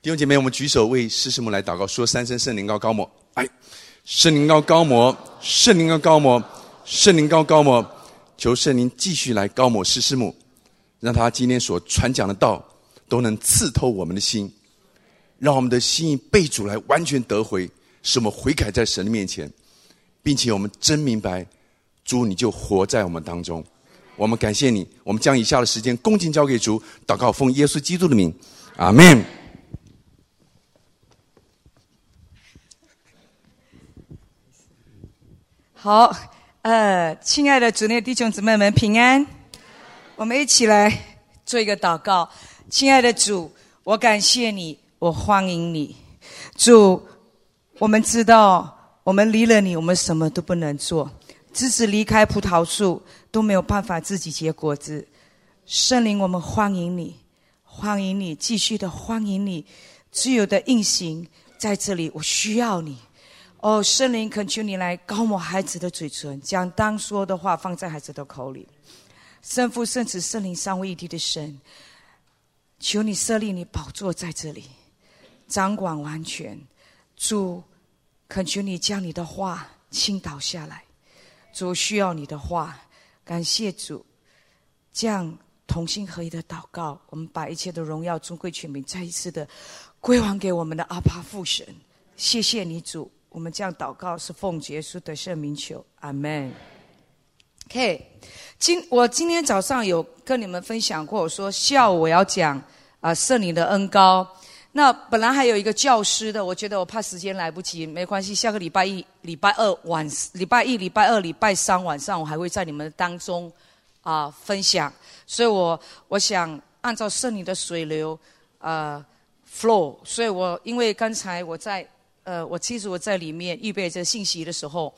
弟兄姐妹，我们举手为施师母来祷告，说三声圣灵高高抹。哎，圣灵高高抹，圣灵高高抹，圣灵高高抹，求圣灵继续来高抹施师母，让他今天所传讲的道都能刺透我们的心，让我们的心意被主来完全得回，使我们悔改在神的面前，并且我们真明白主你就活在我们当中。我们感谢你，我们将以下的时间恭敬交给主，祷告奉耶稣基督的名，阿们。 好，亲爱的主内弟兄姊妹们平安，我们一起来做一个祷告。亲爱的主，我感谢你，我欢迎你。主，我们知道我们离了你，我们什么都不能做，即使离开葡萄树都没有办法自己结果子。圣灵，我们欢迎你，欢迎你，继续的欢迎你，自由的运行在这里，我需要你。哦，圣灵，恳求你来高抹孩子的嘴唇，将当说的话放在孩子的口里。圣父、圣子、圣灵三位一体的神，求你设立你宝座在这里，掌管完全。主，恳求你将你的话倾倒下来。主，需要你的话，感谢主，这样同心合一的祷告，我们把一切的荣耀、尊贵、权柄再一次的归还给我们的阿爸父神。谢谢你主，我们这样祷告是奉耶稣的圣名求，阿们。OK， 我今天早上有跟你们分享过，我说下午我要讲圣灵的恩膏。那本来还有一个教师的，我觉得我怕时间来不及，没关系，下个礼拜一、礼拜二、礼拜二、礼拜三晚上，我还会在你们当中分享。所以我想按照圣灵的水流flow， 所以因为刚才其实我在里面预备这信息的时候，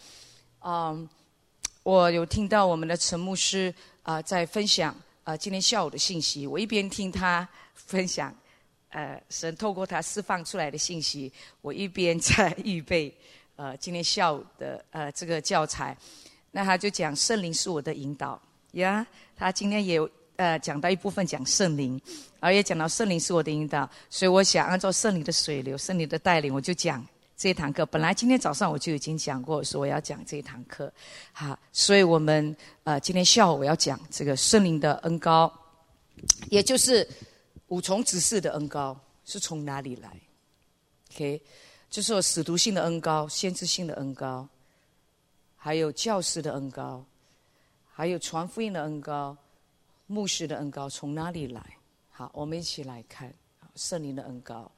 我有听到我们的陈牧师在分享今天下午的信息，我一边听他分享神透过他释放出来的信息，我一边在预备今天下午的这个教材。那他就讲圣灵是我的引导呀，他今天也有讲到一部分讲圣灵，而也讲到圣灵是我的引导，所以我想按照圣灵的水流、圣灵的带领，我就讲这一堂课。本来今天早上我就已经讲过，说我要讲这一堂课，好，所以我们今天下午我要讲这个圣灵的恩膏，也就是五重职事的恩膏是从哪里来 ？OK， 就是有使徒性的恩膏、先知性的恩膏，还有教师的恩膏，还有传福音的恩膏、牧师的恩膏，从哪里来？好，我们一起来看圣灵的恩膏。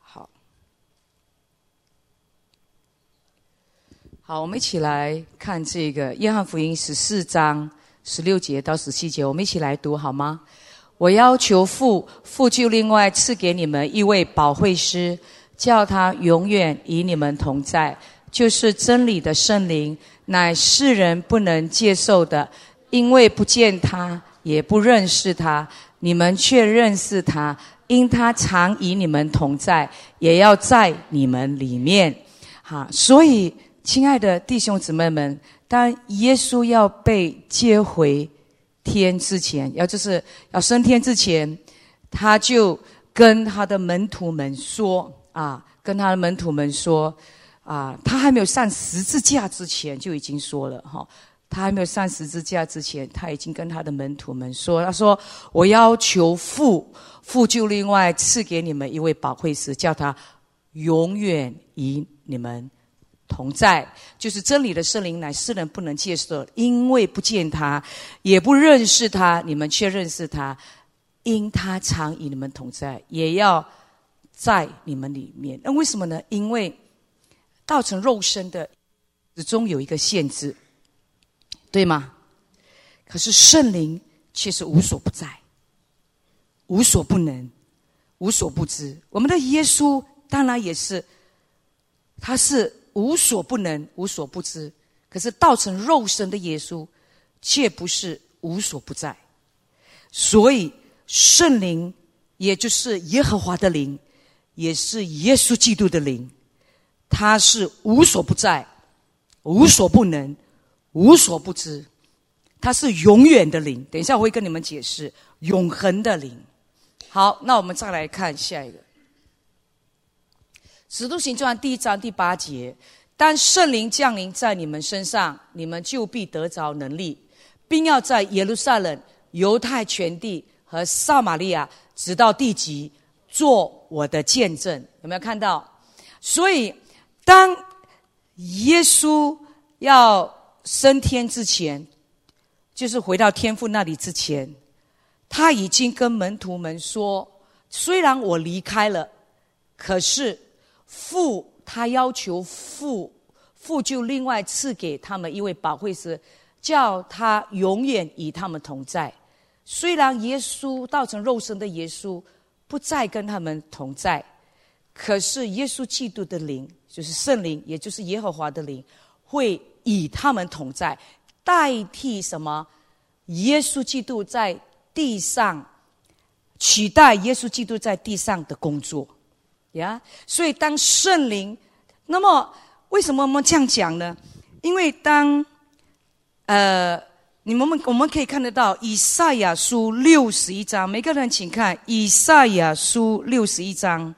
好，我们一起来看这个约翰福音14章16节到17节，我们一起来读好吗？我要求父就另外赐给你们一位保惠师，叫他永远与你们同在，就是真理的圣灵，乃世人不能接受的，因为不见他，也不认识他，你们却认识他，因他常与你们同在，也要在你们里面。好，所以亲爱的弟兄姊妹们，当耶稣要被接回天之前，就是要升天之前，他就跟他的门徒们说他还没有上十字架之前就已经说了他还没有上十字架之前，他已经跟他的门徒们说，他说我要求父就另外赐给你们一位保惠师，叫他永远与你们同在，就是真理的圣灵，乃世人不能接受，因为不见他，也不认识他，你们却认识他，因他常与你们同在，也要在你们里面。那为什么呢？因为道成肉身的始终有一个限制，对吗？可是圣灵却是无所不在，无所不能，无所不知。我们的耶稣当然也是，他是无所不能，无所不知，可是道成肉身的耶稣却不是无所不在。所以圣灵也就是耶和华的灵，也是耶稣基督的灵，他是无所不在，无所不能，无所不知，他是永远的灵。等一下我会跟你们解释永恒的灵。好，那我们再来看下一个。 使徒行传1章第8节，当圣灵降临在你们身上，你们就必得着能力，并要在耶路撒冷、犹太全地和撒玛利亚直到地极做我的见证。有没有看到？所以当耶稣要升天之前，就是回到天父那里之前，他已经跟门徒们说，虽然我离开了，可是父他要求父就另外赐给他们一位保惠师，叫他永远与他们同在。虽然耶稣道成肉身的耶稣不再跟他们同在，可是耶稣基督的灵，就是圣灵，也就是耶和华的灵，会与他们同在，代替什么？耶稣基督在地上，取代耶稣基督在地上的工作呀。所以当圣灵，那么为什么我们这样讲呢？因为当我们可以看得到以赛亚书61章，每个人请看以赛亚书61章。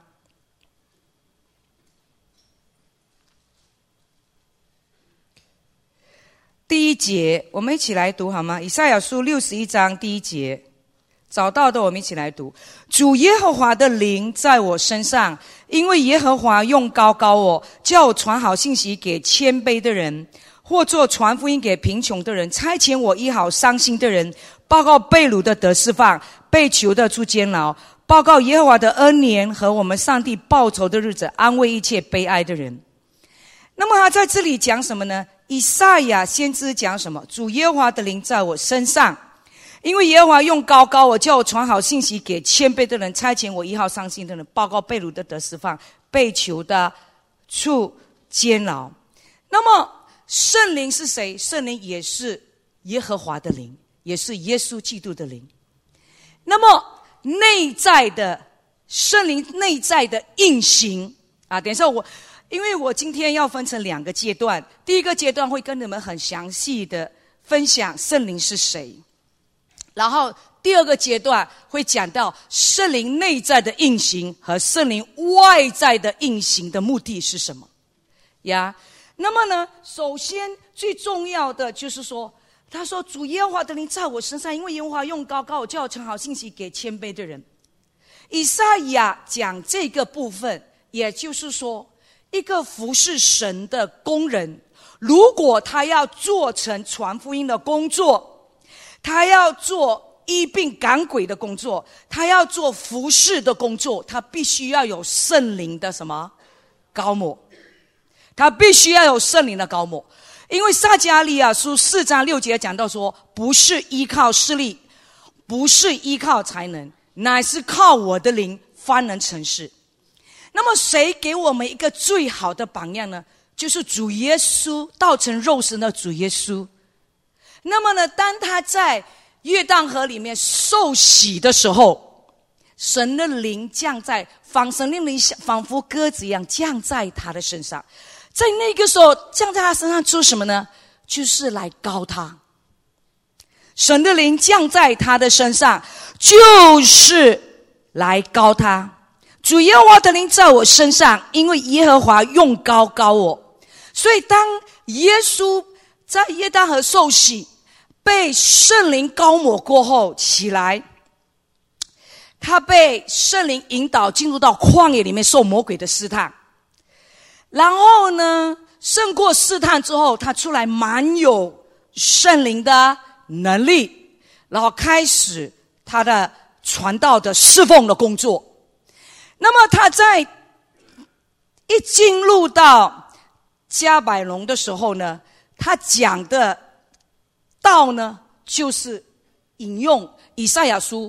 第1节，我们一起来读好吗？以赛亚书61章第1节，找到的我们一起来读。主耶和华的灵在我身上，因为耶和华用膏膏我，叫我传好信息给谦卑的人，或作传福音给贫穷的人，差遣我医好伤心的人，报告被掳的得释放，被囚的出监牢，报告耶和华的恩年和我们上帝报仇的日子，安慰一切悲哀的人。那么他在这里讲什么呢？以赛亚先知讲什么？主耶和华的灵在我身上，因为耶和华用膏膏我，叫我传好信息给谦卑的人，差遣我医好伤心的人，报告被掳的得释放，被囚的出监牢。那么圣灵是谁？圣灵也是耶和华的灵，也是耶稣基督的灵。那么内在的圣灵内在的运行啊，等一下因为我今天要分成2个阶段，第一个阶段会跟你们很详细的分享圣灵是谁，然后第2个阶段会讲到圣灵内在的运行和圣灵外在的运行的目的是什么呀？那么呢，首先最重要的就是说，他说主耶和华的灵在我身上，因为耶和华用膏膏我，叫我传好信息给谦卑的人。以赛亚讲这个部分，也就是说一个服侍神的工人，如果他要做成传福音的工作，他要做医病赶鬼的工作，他要做服侍的工作，他必须要有圣灵的什么膏抹，他必须要有圣灵的膏抹。因为撒迦利亚书4章6节讲到说，不是依靠势力，不是依靠才能，乃是靠我的灵方能成事。那么谁给我们一个最好的榜样呢？就是主耶稣，道成肉身的主耶稣。那么呢，当他在约旦河里面受洗的时候，神的灵降在，神的灵仿佛鸽子一样降在他的身上。在那个时候降在他身上做什么呢？就是来膏他。神的灵降在他的身上，就是来膏他。主耶和华的灵在我身上，因为耶和华用膏膏我。所以当耶稣在约旦河受洗，被圣灵膏抹过后起来，他被圣灵引导进入到旷野里面受魔鬼的试探，然后呢胜过试探之后，他出来满有圣灵的能力，然后开始他的传道的侍奉的工作。那么他在一进入到迦百农的时候呢，他讲的道呢，就是引用以赛亚书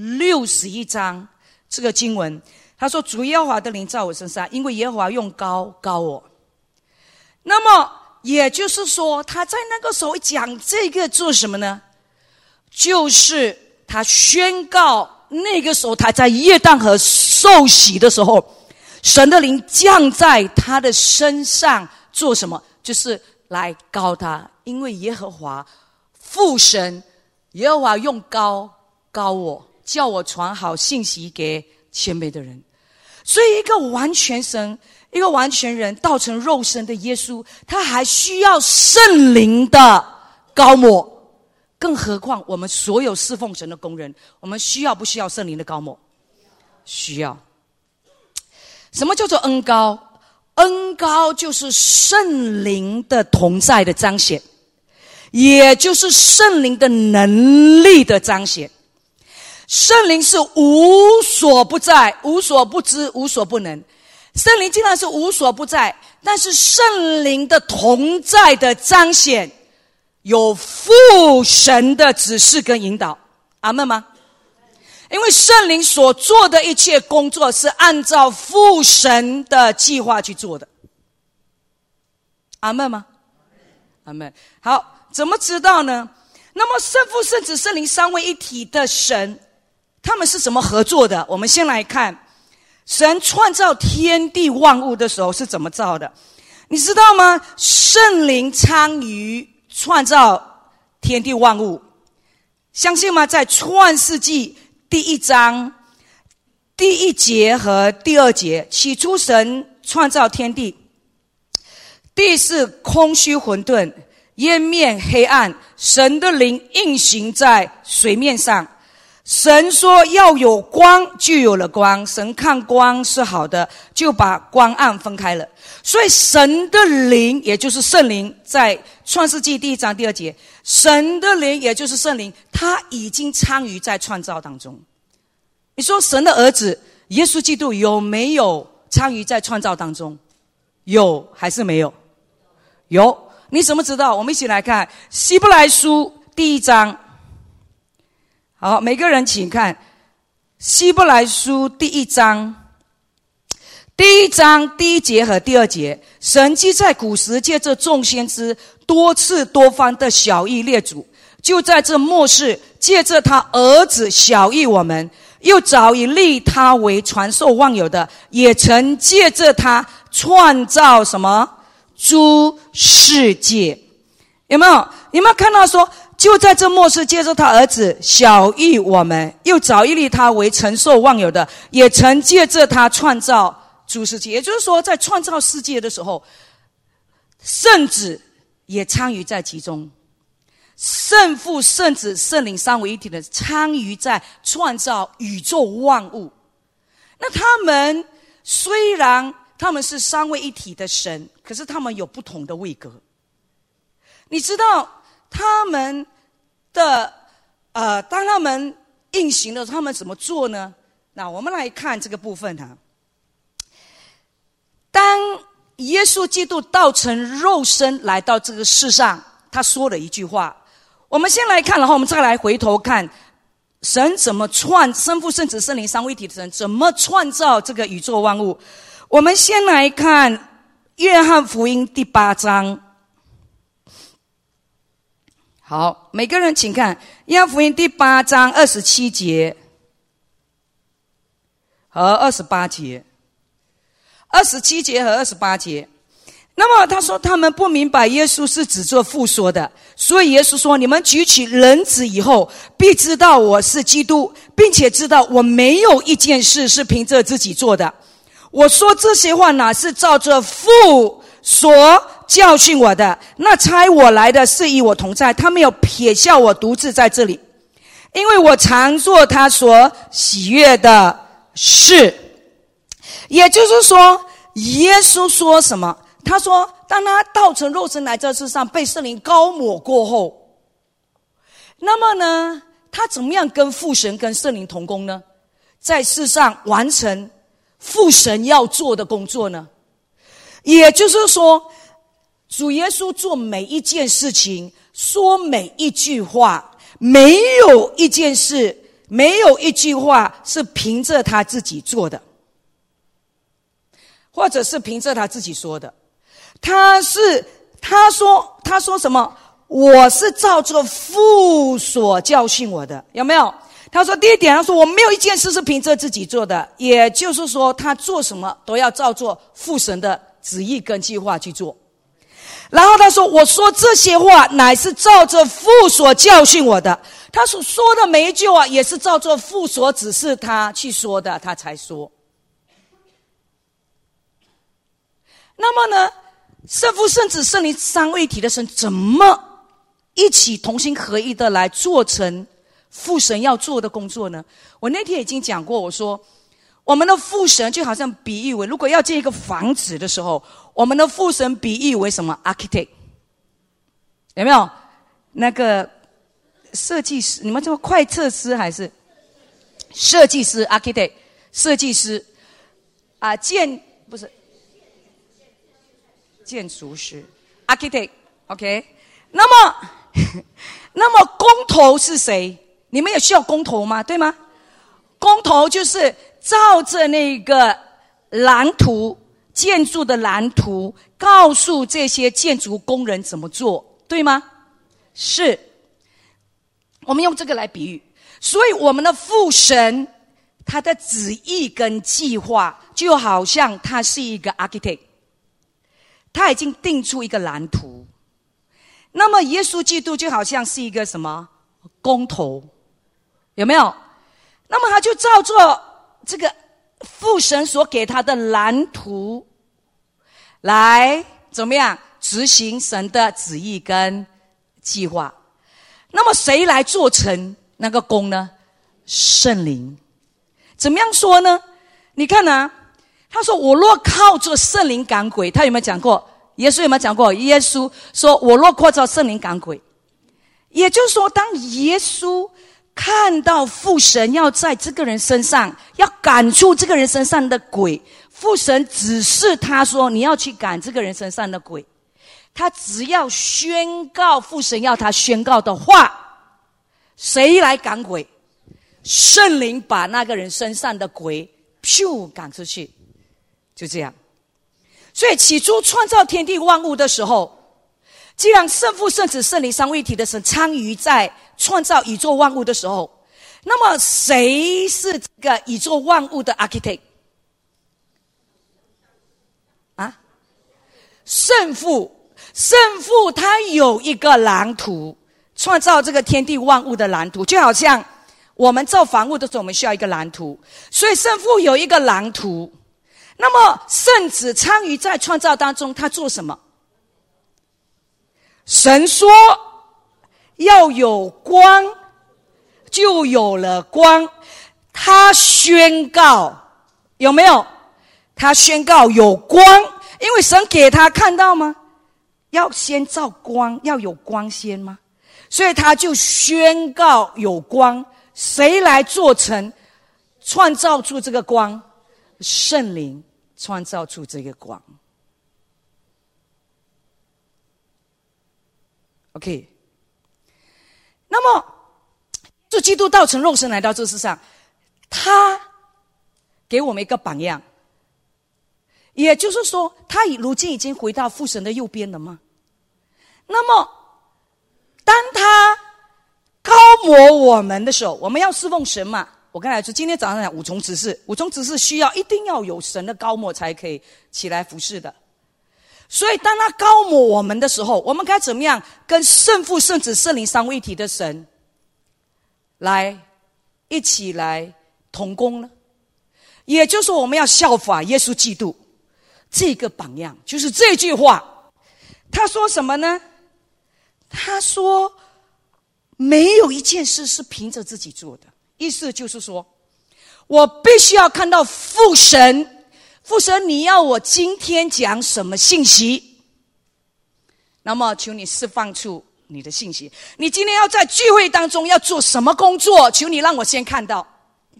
61章这个经文。他说主耶和华的灵在我身上，因为耶和华用膏膏我。那么也就是说，他在那个时候讲这个做什么呢？就是他宣告，那个时候他在约旦河受洗的时候，神的灵降在他的身上做什么？就是来膏他。因为耶和华父神，耶和华用膏膏我，叫我传好信息给谦卑的人。 所以一个完全神，一个完全人道成肉身的耶稣，他还需要圣灵的膏抹。更何况我们所有侍奉神的工人，我们需要不需要圣灵的膏抹？需要。什么叫做恩膏？恩膏就是圣灵的同在的彰显，也就是圣灵的能力的彰显。圣灵是无所不在，无所不知，无所不能。圣灵经常是无所不在，但是圣灵的同在的彰显有父神的指示跟引导。阿们吗？因为圣灵所做的一切工作是按照父神的计划去做的。阿们吗？阿们。好，怎么知道呢？那么圣父、圣子、圣灵三位一体的神，他们是怎么合作的？我们先来看神创造天地万物的时候是怎么造的。你知道吗？圣灵参与创造天地万物，相信吗？在创世纪第1章第1节和第2节，起初神创造天地，地是空虚混沌，渊面黑暗，神的灵运行在水面上。神说要有光，就有了光。神看光是好的，就把光暗分开了。所以神的灵，也就是圣灵，在创世纪第1章第2节，神的灵也就是圣灵，他已经参与在创造当中。你说神的儿子耶稣基督有没有参与在创造当中？有还是没有？有。你怎么知道？我们一起来看希伯来书第1章。好，每个人请看希伯来书第1章第1章第1节和第2节。神既在古时借着众先知多次多方的晓谕列祖，就在这末世借着他儿子晓谕我们，又早已立他为传授万有的，也曾借着他创造什么？诸世界。有没有看到说，就在这末世借着他儿子晓谕我们，又早已立他为承受万有的，也曾借着他创造诸世界。也就是说，在创造世界的时候，圣子也参与在其中，圣父、圣子、圣灵三位一体的参与在创造宇宙万物。那他们虽然他们是三位一体的神，可是他们有不同的位格。你知道他们的当他们运行的时候，他们怎么做呢？那我们来看这个部分哈。当耶稣基督道成肉身来到这个世上，他说了一句话。我们先来看，然后我们再来回头看神怎么圣父、圣子、圣灵三位一体的神怎么创造这个宇宙万物。我们先来看约翰福音第8章。好，每个人请看约翰福音第8章27节和28节，27节和28节。那么他说他们不明白耶稣是指着父说的，所以耶稣说，你们举起人子以后，必知道我是基督，并且知道我没有一件事是凭着自己做的。我说这些话哪是照着父所教训我的，那差我来的是与我同在，他没有撇下我独自在这里，因为我常做他所喜悦的事。也就是说，耶稣说什么？他说当他道成肉身来这世上，被圣灵膏抹过后，那么呢，他怎么样跟父神跟圣灵同工呢？在世上完成父神要做的工作呢？也就是说，主耶稣做每一件事情，说每一句话，没有一件事，没有一句话是凭着他自己做的，或者是凭着他自己说的。他说什么？我是照着父所教训我的，有没有？他说第一点，他说我没有一件事是凭着自己做的，也就是说他做什么都要照做父神的旨意跟计划去做。然后他说，我说这些话乃是照着父所教训我的，他所说的每一句话也是照着父所指示他去说的，他才说。 那么呢，圣父、圣子、圣灵三位一体的神怎么一起同心合一的来做成父神要做的工作呢？我那天已经讲过，我说我们的父神就好像比喻为，如果要建一个房子的时候，我们的父神比喻为什么 architect， 有没有那个设计师？你们叫快测师还是设计师 architect 设计师啊？不是建筑师 architect OK。 那么工头是谁？你们也需要工头吗？对吗？工头就是照着那个蓝图，建筑的蓝图，告诉这些建筑工人怎么做，对吗？是。我们用这个来比喻。所以我们的父神，他的旨意跟计划就好像他是一个 architect， 他已经定出一个蓝图。那么耶稣基督就好像是一个什么工头，有没有？那么他就照着这个父神所给他的蓝图来怎么样执行神的旨意跟计划。那么谁来做成那个工呢？圣灵。怎么样说呢？你看啊，他说我若靠着圣灵赶鬼，他有没有讲过？耶稣有没有讲过？耶稣说我若靠着圣灵赶鬼。也就是说，当耶稣看到父神要在这个人身上要赶出这个人身上的鬼，父神指示他说你要去赶这个人身上的鬼，他只要宣告父神要他宣告的话，谁来赶鬼？圣灵把那个人身上的鬼咻赶出去，就这样。所以起初创造天地万物的时候，既然圣父、圣子、圣灵三位一体的神参与在创造宇宙万物的时候，那么谁是这个宇宙万物的 architect？ 啊？圣父。圣父他有一个蓝图，创造这个天地万物的蓝图，就好像我们造房屋的时候我们需要一个蓝图，所以圣父有一个蓝图。那么圣子参与在创造当中，他做什么？神说要有光，就有了光。他宣告，有没有？他宣告有光，因为神给他看到吗？要先照光，要有光先吗？所以他就宣告有光。谁来做成创造出这个光？圣灵创造出这个光。 OK， 那么这基督道成肉身来到这世上，他给我们一个榜样，也就是说他如今已经回到父神的右边了吗？那么当他高摩我们的时候，我们要侍奉神嘛。我刚才说今天早上讲五重职事，五重职事需要一定要有神的高摩才可以起来服侍的。所以当他高摩我们的时候，我们该怎么样跟圣父、圣子、圣灵三位一体的神来一起来同工呢？也就是说我们要效法耶稣基督这个榜样，就是这句话。他说什么呢？他说没有一件事是凭着自己做的，意思就是说我必须要看到父神，父神你要我今天讲什么信息，那么求你释放出你的信息。你今天要在聚会当中要做什么工作，求你让我先看到。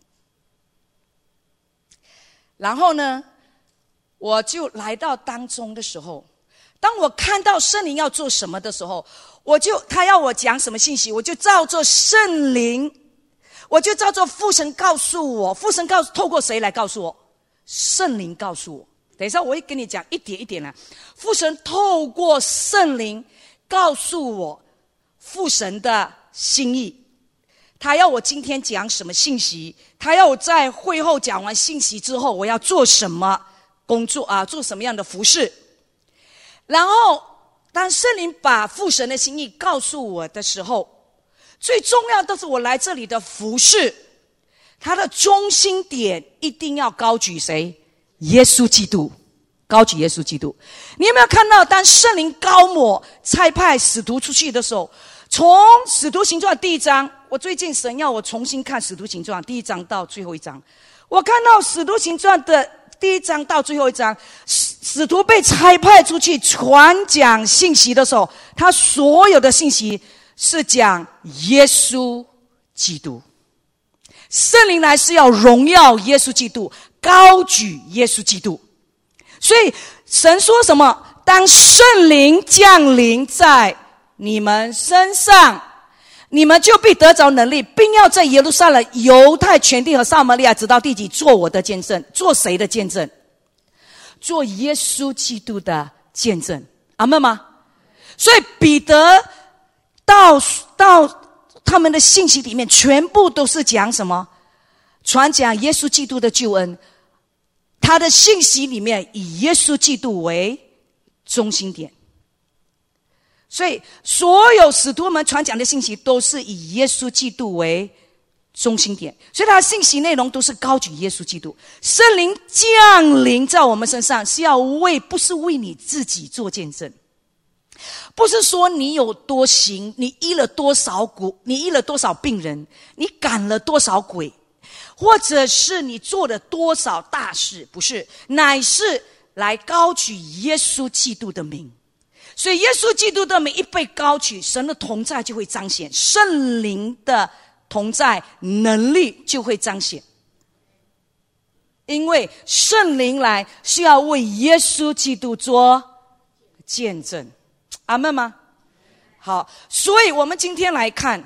然后呢，我就来到当中的时候，当我看到圣灵要做什么的时候，他要我讲什么信息，我就照着圣灵，我就照着父神告诉我。父神透过谁来告诉我？圣灵告诉我。等一下我会跟你讲一点一点来。父神透过圣灵告诉我父神的心意，他要我今天讲什么信息，他要我在会后讲完信息之后我要做什么工作啊，做什么样的服事。然后当圣灵把父神的心意告诉我的时候，最重要的是我来这里的服事，他的中心点一定要高举谁？耶稣基督。 高举耶稣基督。你有没有看到，当圣灵高抹差派使徒出去的时候，从使徒行传第1章，我最近神要我重新看使徒行传第1章到最后1章，我看到使徒行传的第1章到最后1章，使徒被差派出去传讲信息的时候，他所有的信息是讲耶稣基督。圣灵来是要荣耀耶稣基督，高举耶稣基督。所以神说什么？当圣灵降临在你们身上，你们就必得着能力，并要在耶路撒冷、犹太全地和撒玛利亚直到地极做我的见证。做谁的见证？做耶稣基督的见证。阿们吗？所以彼得到他们的信息里面，全部都是讲什么？传讲耶稣基督的救恩。他的信息里面以耶稣基督为中心点。所以所有使徒们传讲的信息都是以耶稣基督为中心点，所以他的信息内容都是高举耶稣基督。圣灵降临在我们身上是要不是为你自己做见证，不是说你有多行，你医了多少你医了多少病人，你赶了多少鬼，或者是你做了多少大事，不是，乃是来高举耶稣基督的名。所以耶稣基督的名一被高举，神的同在就会彰显，圣灵的同在能力就会彰显。因为圣灵来是要为耶稣基督做见证。阿们吗？好，所以我们今天来看，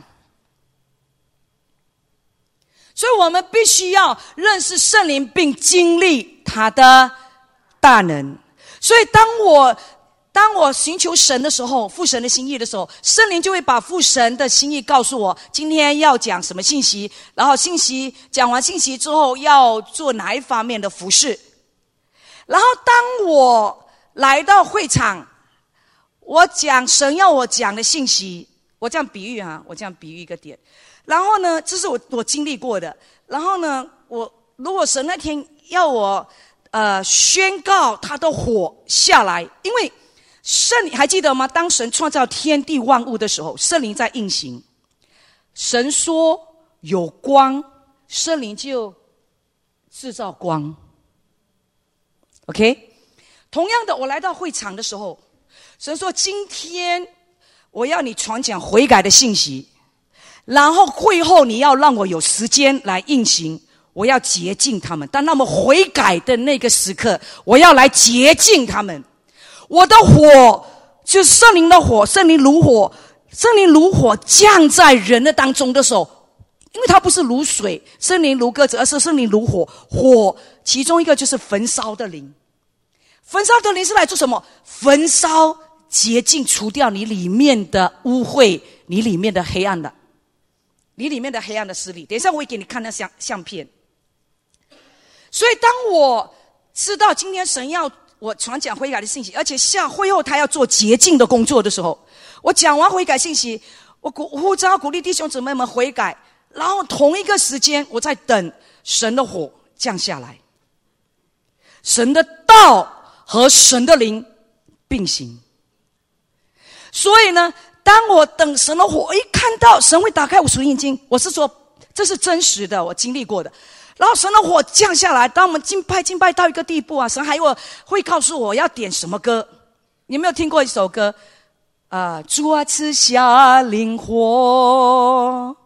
所以我们必须要认识圣灵并经历他的大能。所以当我寻求神的时候，父神的心意的时候，圣灵就会把父神的心意告诉我，今天要讲什么信息，然后讲完信息之后要做哪一方面的服事。然后当我来到会场，我讲神要我讲的信息，我这样比喻一个点。然后呢，这是我经历过的。然后呢，如果神那天要我宣告他的火下来，因为圣灵还记得吗？当神创造天地万物的时候，圣灵在运行。神说有光，圣灵就制造光。OK， 同样的，我来到会场的时候，神说今天我要你传讲悔改的信息，然后会后你要让我有时间来运行，我要洁净他们。当他们悔改的那个时刻，我要来洁净他们。我的火就是圣灵的火，圣灵如火降在人的当中的时候，因为它不是如水，圣灵如鸽子，而是圣灵如火。火其中一个就是焚烧的灵。焚烧的灵是来做什么？焚烧、洁净、除掉你里面的污秽，你里面的黑暗的势力。等一下我会给你看那相片。所以当我知道今天神要我传讲悔改的信息，而且会后他要做洁净的工作的时候，我讲完悔改信息，我呼召鼓励弟兄姊妹们悔改，然后同一个时间我在等神的火降下来，神的道和神的灵并行。所以呢，当我等神的火，一看到神会打开我属灵眼睛，我是说这是真实的，我经历过的。然后神的火降下来，当我们敬拜到一个地步啊，神还会告诉我要点什么歌。你有没有听过一首歌主啊赐下灵火，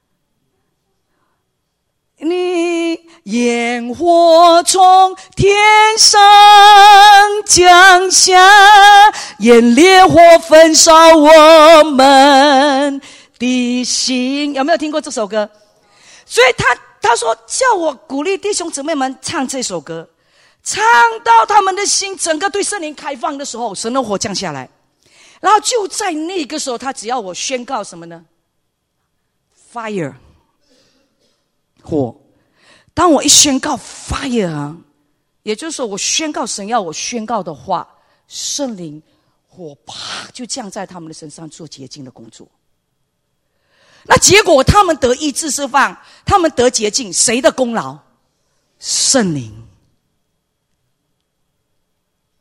你焰火从天上降下，焰烈火焚烧我们的心。有没有听过这首歌？所以他说叫我鼓励弟兄姊妹们唱这首歌，唱到他们的心整个对圣灵开放的时候，神的火降下来。然后就在那个时候，他只要我宣告什么呢？ Fire， 火。当我一宣告 Fire， 也就是说我宣告神要我宣告的话，圣灵火啪就降在他们的身上做洁净的工作。那结果他们得医治释放，他们得洁净，谁的功劳？圣灵。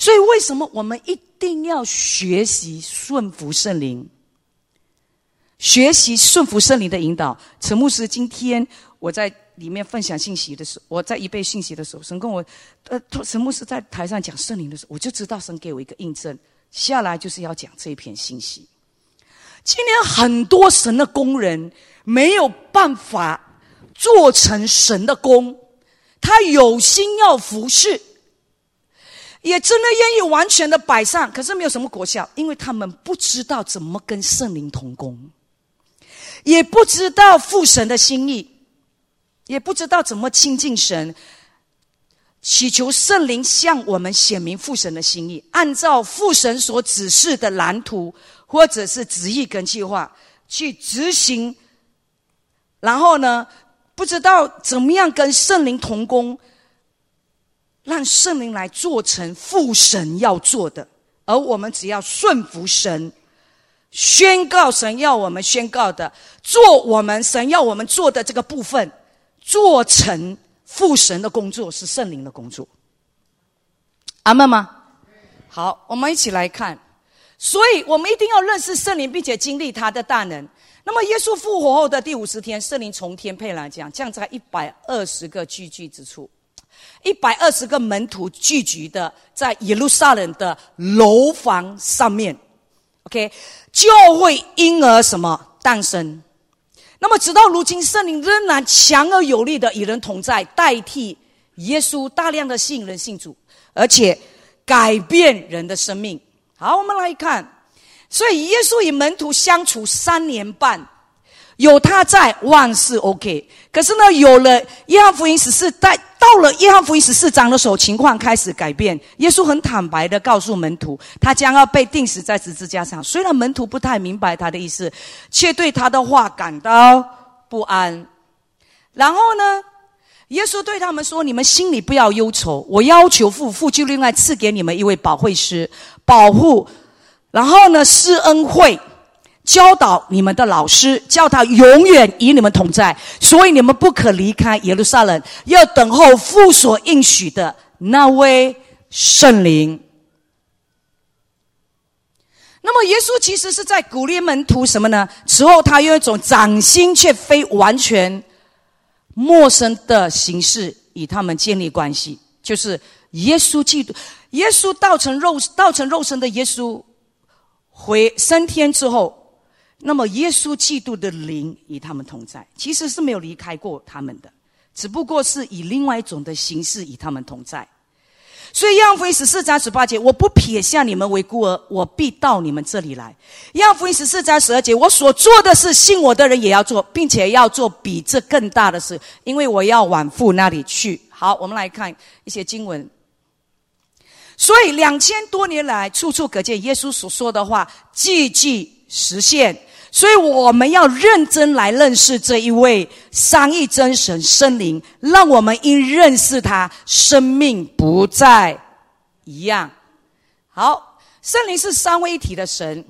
所以为什么我们一定要学习顺服圣灵？学习顺服圣灵的引导。陈牧师今天我在里面分享信息的时候，我在预备信息的时候，神跟我陈牧师在台上讲圣灵的时候，我就知道神给我一个印证，下来就是要讲这一篇信息。今天很多神的工人没有办法做成神的工，他有心要服侍，也真的愿意完全的摆上，可是没有什么果效，因为他们不知道怎么跟圣灵同工，也不知道父神的心意，也不知道怎么亲近神，祈求圣灵向我们显明父神的心意，按照父神所指示的蓝图或者是旨意跟计划去执行，然后呢不知道怎么样跟圣灵同工，让圣灵来做成父神要做的，而我们只要顺服神，宣告神要我们宣告的，做我们神要我们做的这个部分，做成父神的工作，是圣灵的工作。阿们吗？好，我们一起来看。所以我们一定要认识圣灵，并且经历他的大能。那么耶稣复活后的第50天，圣灵从天配来降在120个聚居之处，120个门徒聚集的在耶路撒冷的楼房上面。OK， 就会因而什么诞生。那么直到如今，圣灵仍然强而有力的与人同在，代替耶稣大量的吸引人信主，而且改变人的生命。好，我们来看，所以耶稣与门徒相处3年半，有他在，万事 OK。可是呢，有了约翰福音到了约翰福音14章的时候，情况开始改变。耶稣很坦白的告诉门徒，他将要被钉死在十字架上。虽然门徒不太明白他的意思，却对他的话感到不安。然后呢，耶稣对他们说，你们心里不要忧愁，我要求父就另外赐给你们一位保惠师，保护，然后呢施恩惠，教导你们的老师，叫他永远与你们同在，所以你们不可离开耶路撒冷，要等候父所应许的那位圣灵。那么耶稣其实是在鼓励门徒什么呢？此后他用一种掌心却非完全陌生的形式与他们建立关系，就是耶稣基督，耶稣道成肉身的耶稣升天之后，那么耶稣基督的灵与他们同在，其实是没有离开过他们的，只不过是以另外一种的形式与他们同在。所以约翰福音14章18节，我不撇下你们为孤儿，我必到你们这里来。约翰福音14章12节，我所做的事，信我的人也要做，并且要做比这更大的事，因为我要往父那里去。好，我们来看一些经文。所以2000多年来，处处可见耶稣所说的话句句实现。所以我们要认真来认识这一位三一真神圣灵，让我们因认识他，生命不再一样。好，圣灵是三位一体的神，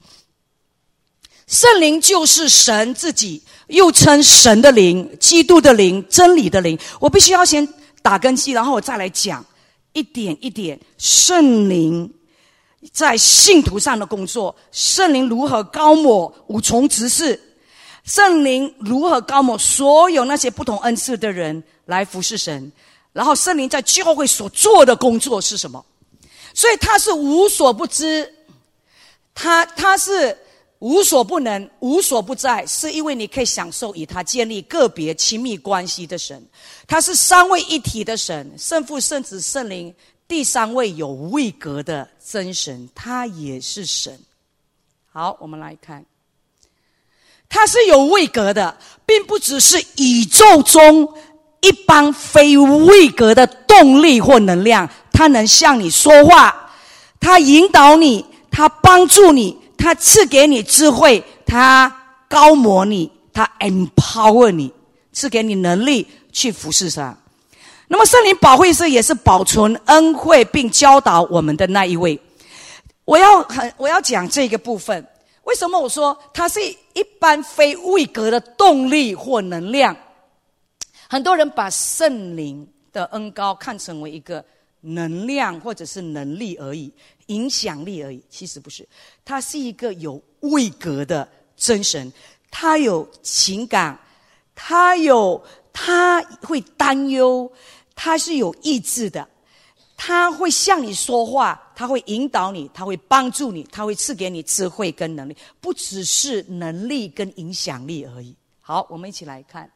圣灵就是神自己，又称神的灵、基督的灵、真理的灵。我必须要先打根基，然后我再来讲一点一点圣灵在信徒上的工作，圣灵如何高抹五重职事，圣灵如何高抹所有那些不同恩赐的人来服侍神，然后圣灵在教会所做的工作是什么。所以他是无所不知，他是无所不能、无所不在，是因为你可以享受与他建立个别亲密关系的神。他是三位一体的神，圣父、圣子、圣灵，第三位有位格的真神，他也是神。好，我们来看，他是有位格的，并不只是宇宙中一般非位格的动力或能量，他能向你说话，他引导你，他帮助你，他赐给你智慧，他高摩你，他 empower 你，赐给你能力去服侍他。那么圣灵保惠师也是保存恩惠并教导我们的那一位。我要讲这个部分，为什么我说它是一般非位格的动力或能量？很多人把圣灵的恩膏看成为一个能量或者是能力而已，影响力而已。其实不是，他是一个有位格的真神，他有情感，他会担忧，他是有意志的，他会向你说话，他会引导你，他会帮助你，他会赐给你智慧跟能力，不只是能力跟影响力而已。好，我们一起来看。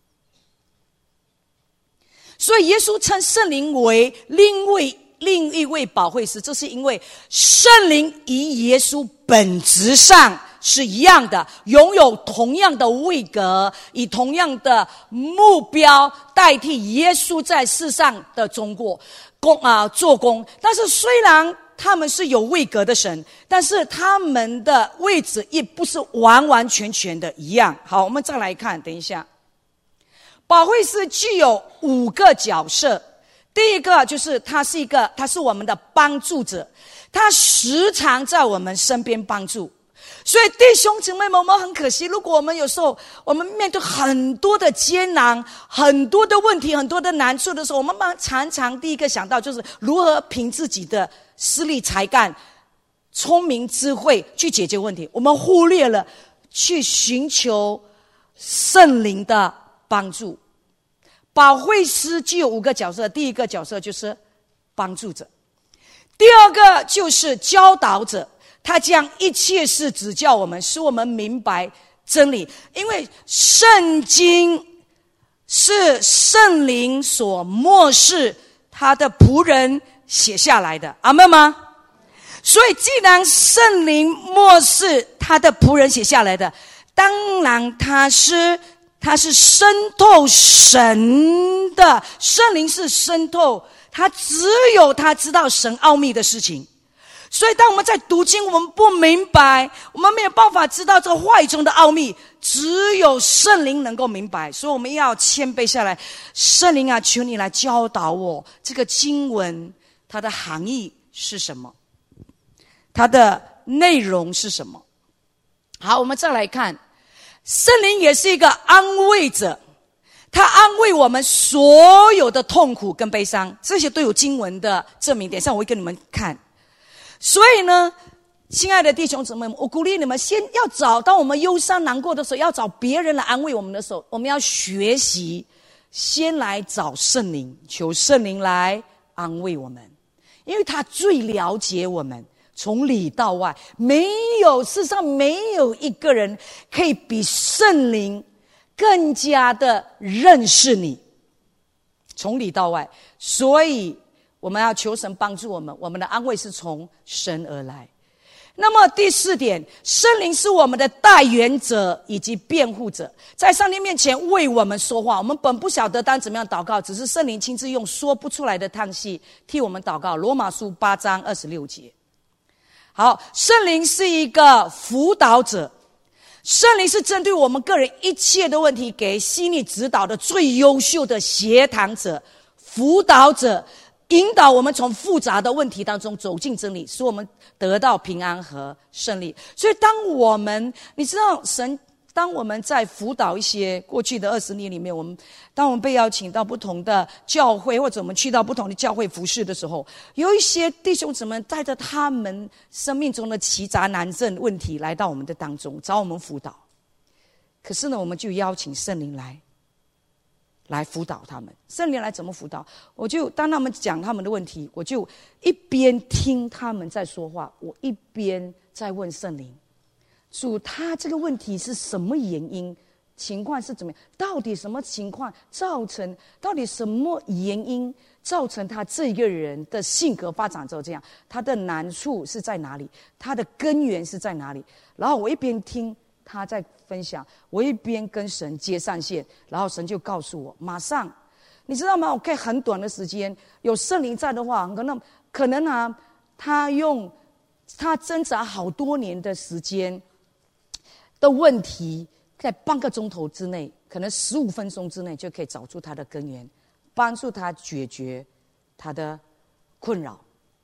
所以耶稣称圣灵为另一位保惠师，这是因为圣灵与耶稣本质上是一样的，拥有同样的位格，以同样的目标代替耶稣在世上的做工。但是虽然他们是有位格的神，但是他们的位置也不是完完全全的一样。好，我们再来看，等一下。保惠师具有5个角色。第一个就是他是我们的帮助者，他时常在我们身边帮助。所以弟兄姊妹们，我们很可惜，如果我们有时候我们面对很多的艰难，很多的问题，很多的难处的时候，我们常常第一个想到就是如何凭自己的实力才干、聪明智慧去解决问题，我们忽略了去寻求圣灵的帮助。保惠师具有5个角色，第一个角色就是帮助者，第二个就是教导者，他将一切事指教我们，使我们明白真理。因为圣经是圣灵所默示他的仆人写下来的，阿们吗？所以既然圣灵默示他的仆人写下来的，当然他是渗透神的，圣灵是渗透，只有他知道神奥秘的事情。所以当我们在读经，我们不明白，我们没有办法知道这话语中的奥秘，只有圣灵能够明白。所以我们要谦卑下来，圣灵啊，求你来教导我这个经文它的含义是什么，它的内容是什么。好，我们再来看，圣灵也是一个安慰者，他安慰我们所有的痛苦跟悲伤，这些都有经文的证明，等一下我会跟你们看。所以呢，亲爱的弟兄姊妹们，我鼓励你们先要找到我们忧伤难过的时候，要找别人来安慰我们的时候，我们要学习先来找圣灵，求圣灵来安慰我们，因为他最了解我们，从里到外，世上没有一个人可以比圣灵更加的认识你，从里到外。所以我们要求神帮助我们，我们的安慰是从神而来。那么第4点，圣灵是我们的代言者以及辩护者，在上帝面前为我们说话。我们本不晓得当怎么样祷告，只是圣灵亲自用说不出来的叹息替我们祷告。罗马书8章26节。好，圣灵是一个辅导者，圣灵是针对我们个人一切的问题给心理指导的最优秀的协谈者、辅导者，引导我们从复杂的问题当中走进真理，使我们得到平安和胜利。所以你知道当我们在辅导一些过去的20年里面，当我们被邀请到不同的教会，或者我们去到不同的教会服事的时候，有一些弟兄姊妹带着他们生命中的奇杂难症问题来到我们的当中，找我们辅导。可是呢，我们就邀请圣灵来辅导他们。圣灵来怎么辅导？当他们讲他们的问题，我就一边听他们在说话，我一边在问圣灵，主，他这个问题是什么原因？情况是怎么样？到底什么情况到底什么原因造成他这个人的性格发展成这样？他的难处是在哪里？他的根源是在哪里？然后我一边听他在分享，我一边跟神接上线，然后神就告诉我，马上，你知道吗？我可以很短的时间，有圣灵在的话，可能啊，他挣扎好多年的时间的问题，在半个钟头之内，可能15分钟之内就可以找出他的根源，帮助他解决他的困扰。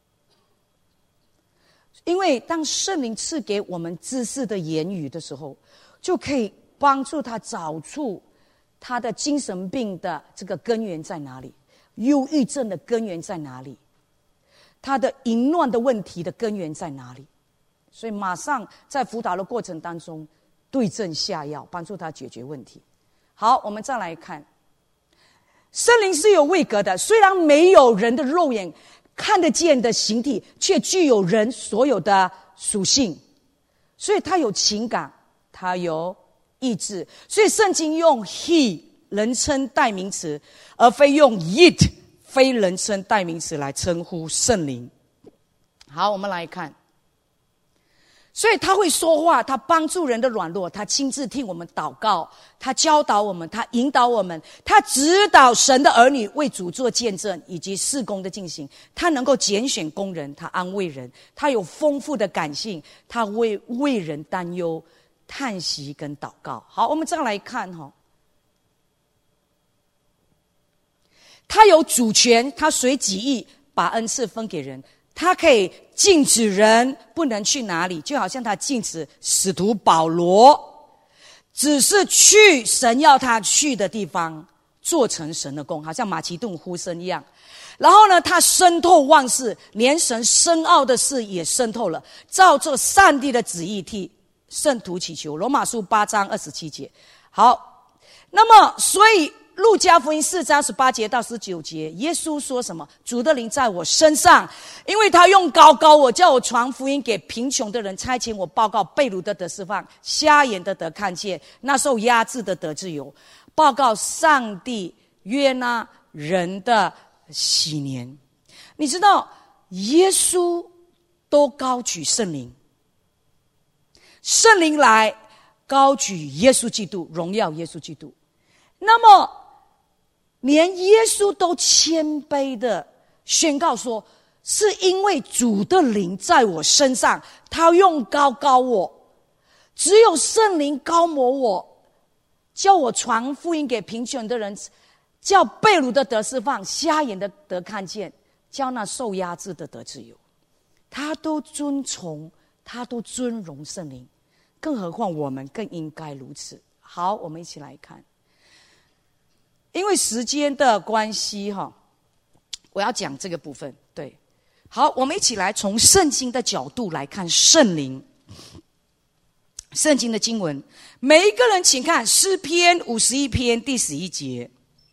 因为当圣灵赐给我们知识的言语的时候，就可以帮助他找出他的精神病的这个根源在哪里，忧郁症的根源在哪里， 他的淫乱的问题的根源在哪里。所以马上在辅导的过程当中对症下药，帮助他解决问题。好，我们再来看，圣灵是有位格的，虽然没有人的肉眼看得见的形体，却具有人所有的属性。所以他有情感，他有意志。所以圣经用 he 人称代名词，而非用 it 非人称代名词来称呼圣灵。好，我们来看，所以他会说话，他帮助人的软弱，他亲自替我们祷告，他教导我们，他引导我们，他指导神的儿女为主做见证以及事工的进行。他能够拣选工人，他安慰人，他有丰富的感性，他为人担忧、叹息跟祷告。好，我们再来看他有主权，他随己意把恩赐分给人，他可以禁止人不能去哪里，就好像他禁止使徒保罗只是去神要他去的地方，做成神的工，好像马其顿呼声一样。然后呢，他深透万事，连神深奥的事也深透了，照着上帝的旨意替圣徒祈求。罗马书8章27节。好，那么所以路加福音4章18节到19节，耶稣说什么？主的灵在我身上，因为他用膏膏我，叫我传福音给贫穷的人，差遣我报告被掳的得释放，瞎眼的得看见，那受压制的得自由，报告上帝约纳人的喜年。你知道耶稣都高举圣灵，圣灵来高举耶稣基督，荣耀耶稣基督。那么连耶稣都谦卑的宣告说，是因为主的灵在我身上，他用膏膏我，只有圣灵膏抹我，叫我传福音给贫穷的人，叫被掳的得释放，瞎眼的得看见，叫那受压制的得自由。他都尊崇，他都尊荣圣灵，更何况我们更应该如此。好，我们一起来看，因为时间的关系我要讲这个部分。对，好，我们一起来从圣经的角度来看圣灵。圣经的经文，每一个人请看诗篇51篇第11节。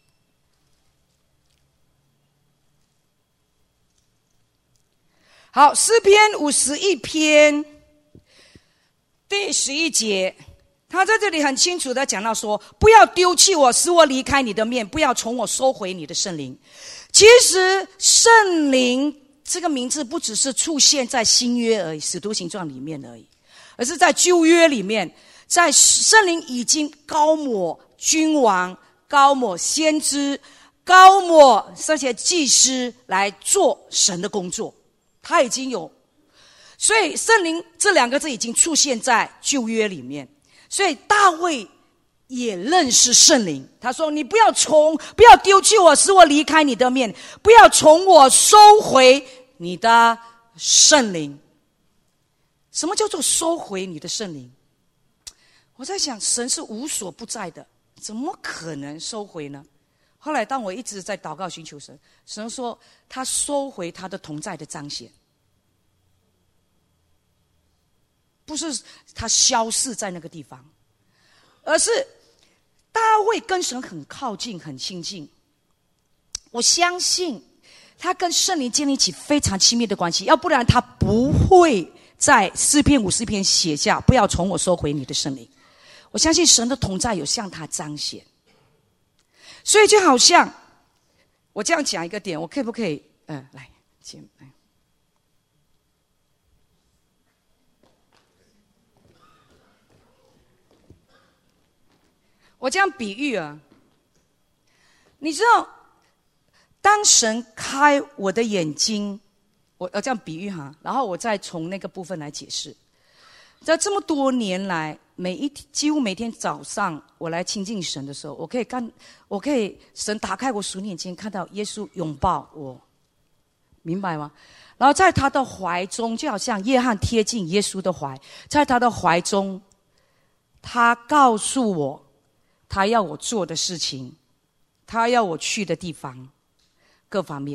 好，诗篇51篇第11节，他在这里很清楚的讲到说，不要丢弃我，使我离开你的面，不要从我收回你的圣灵。其实圣灵这个名字不只是出现在新约而已，使徒行传里面而已，而是在旧约里面，在圣灵已经膏抹君王，膏抹先知，膏抹这些祭司来做神的工作，他已经有。所以圣灵这两个字已经出现在旧约里面，所以大卫也认识圣灵。他说，你不要丢弃我，使我离开你的面，不要从我收回你的圣灵。什么叫做收回你的圣灵？我在想，神是无所不在的，怎么可能收回呢？后来当我一直在祷告寻求神，神说他收回他的同在的彰显，不是他消失在那个地方，而是大卫跟神很靠近很亲近。我相信他跟圣灵建立起非常亲密的关系，要不然他不会在诗篇50篇写下不要从我收回你的圣灵。我相信神的同在有向他彰显。所以就好像我这样讲一个点，我可不可以来先来，我这样比喻你知道当神开我的眼睛，我要这样比喻然后我再从那个部分来解释。在这么多年来，几乎每天早上我来亲近神的时候，我可以神打开我属灵眼睛，看到耶稣拥抱我，明白吗？然后在他的怀中，就好像约翰贴近耶稣的怀，在他的怀中，他告诉我他要我做的事情，他要我去的地方，各方面。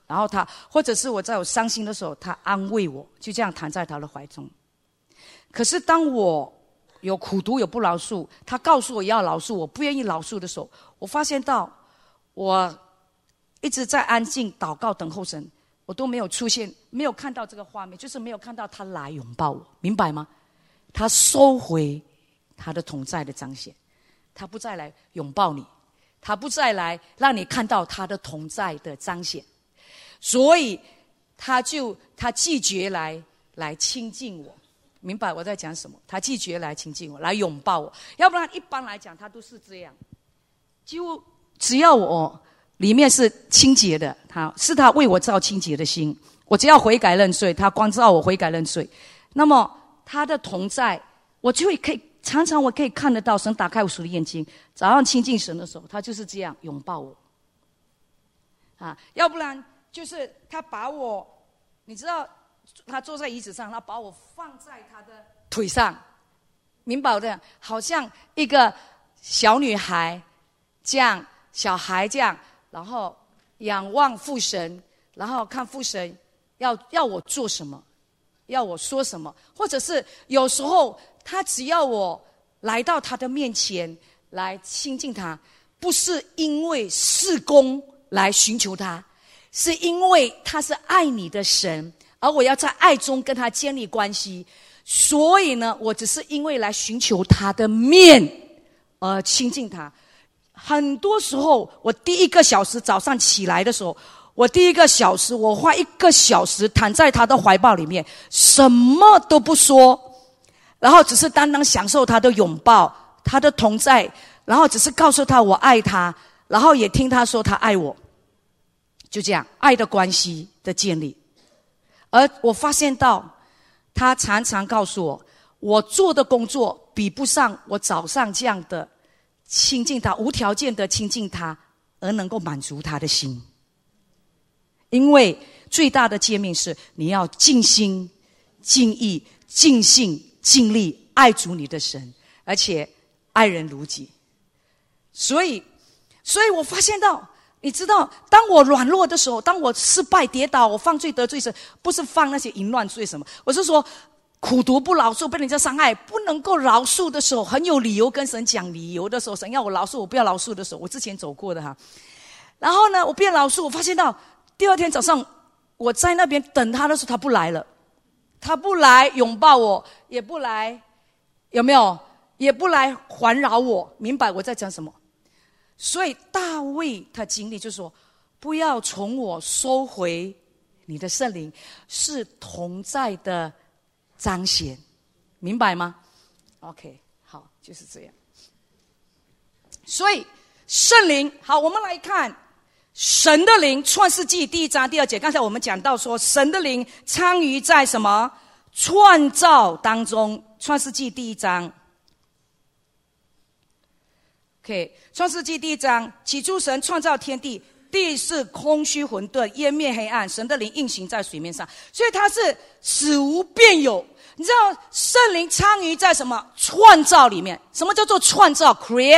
然后他，或者是我在我伤心的时候，他安慰我，就这样躺在他的怀中。可是当我有苦毒有不饶恕，他告诉我要饶恕，我不愿意饶恕的时候，我发现到我一直在安静祷告等候神，我都没有出现，没有看到这个画面，就是没有看到他来拥抱我，明白吗？他收回他的同在的彰显，他不再来拥抱你，他不再来让你看到他的同在的彰显，所以他拒绝来亲近我。明白我在讲什么？他拒绝来亲近我，来拥抱我。要不然一般来讲他都是这样，就只要我里面是清洁的，他为我造清洁的心，我只要悔改认罪，他光照我悔改认罪，那么他的同在我就会常常我可以看得到。神打开我属灵眼睛，早上亲近神的时候，他就是这样拥抱我要不然就是他把我，你知道他坐在椅子上，他把我放在他的腿上，明白的，好像一个小女孩这样，小孩这样，然后仰望父神，然后看父神要我做什么，要我说什么，或者是有时候他只要我来到他的面前来亲近他，不是因为事工来寻求他，是因为他是爱你的神，而我要在爱中跟他建立关系，所以呢，我只是因为来寻求他的面而亲近他。很多时候我第1个小时早上起来的时候，我第1个小时我花1个小时躺在他的怀抱里面，什么都不说，然后只是单单享受他的拥抱，他的同在，然后只是告诉他我爱他，然后也听他说他爱我，就这样爱的关系的建立。而我发现到他常常告诉我，我做的工作比不上我早上这样的亲近他，无条件的亲近他，而能够满足他的心。因为最大的诫命是你要尽心尽意尽性尽力爱主你的神，而且爱人如己。所以我发现到，你知道，当我软弱的时候，当我失败跌倒，我犯罪得罪神，不是犯那些淫乱罪什么，我是说苦毒不饶恕，被人家伤害不能够饶恕的时候，很有理由跟神讲理由的时候，神要我饶恕我不要饶恕的时候，我之前走过的然后呢，我不要饶恕，我发现到第2天早上我在那边等他的时候，他不来了，他不来拥抱我，也不来，有没有？也不来环绕我，明白我在讲什么？所以大卫他经历就是说，不要从我收回你的圣灵，是同在的彰显，明白吗 ？OK， 好，就是这样。所以圣灵，好，我们来看神的灵，创世纪1章2节。刚才我们讲到说，神的灵参与在什么创造当中？创世纪1章。OK， 创世纪1章，起初神创造天地，地是空虚混沌，湮灭黑暗，神的灵运行在水面上，所以它是使无变有。你知道圣灵参与在什么创造里面？什么叫做创造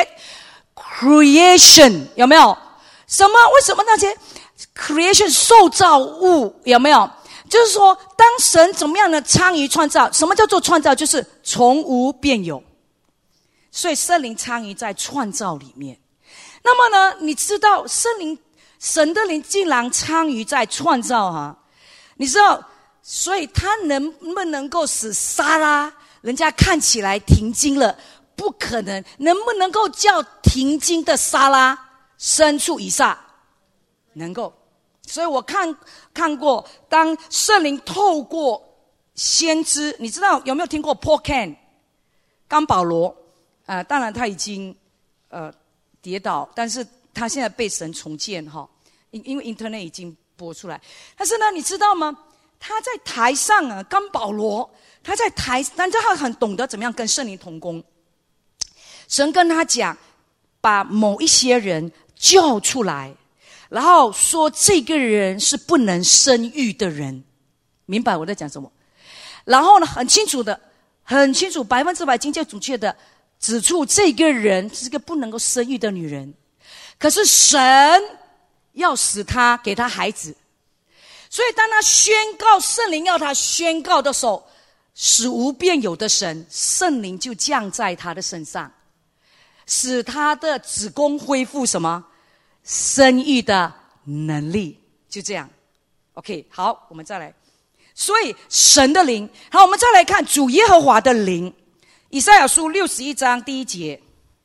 ？creation 有没有？为什么那些 creation 受造物有没有？就是说，当神怎么样的参与创造？什么叫做创造？就是从无变有。所以圣灵参与在创造里面。那么呢，你知道神的灵竟然参与在创造你知道，所以他能不能够使撒拉人家看起来停经了？不可能。能不能够叫停经的撒拉生出以撒？能够。所以我看过，当圣灵透过先知，你知道有没有听过 Paul Cain 甘保罗？当然他已经跌倒，但是他现在被神重建因为 internet 已经播出来。但是呢，你知道吗？他在台上甘保罗他在台，但是他很懂得怎么样跟圣灵同工。神跟他讲，把某一些人叫出来，然后说这个人是不能生育的人，明白我在讲什么？然后呢，很清楚100%精确准确的指出这个人是个不能够生育的女人，可是神要使她给她孩子， 所以当他宣告圣灵要他宣告的时候，使无变有的神，圣灵就降在他的身上，使他的子宫恢复什么？生育的能力。就这样 OK， 好，我们再来。所以神的灵，好，我们再来看主耶和华的灵。以赛亚书61章第1节，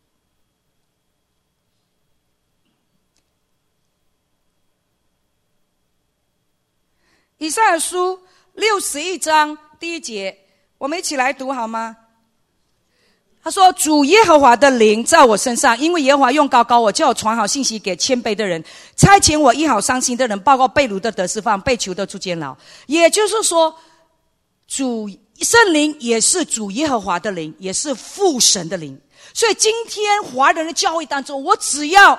以赛亚书61章第1节，我们一起来读好吗？他说：主耶和华的灵在我身上，因为耶和华用膏膏我，叫我传好信息给谦卑的人，差遣我医好伤心的人，报告被掳的得释放，被囚的出监牢。也就是说，主圣灵也是主耶和华的灵，也是父神的灵。所以今天华人的教会当中，我只要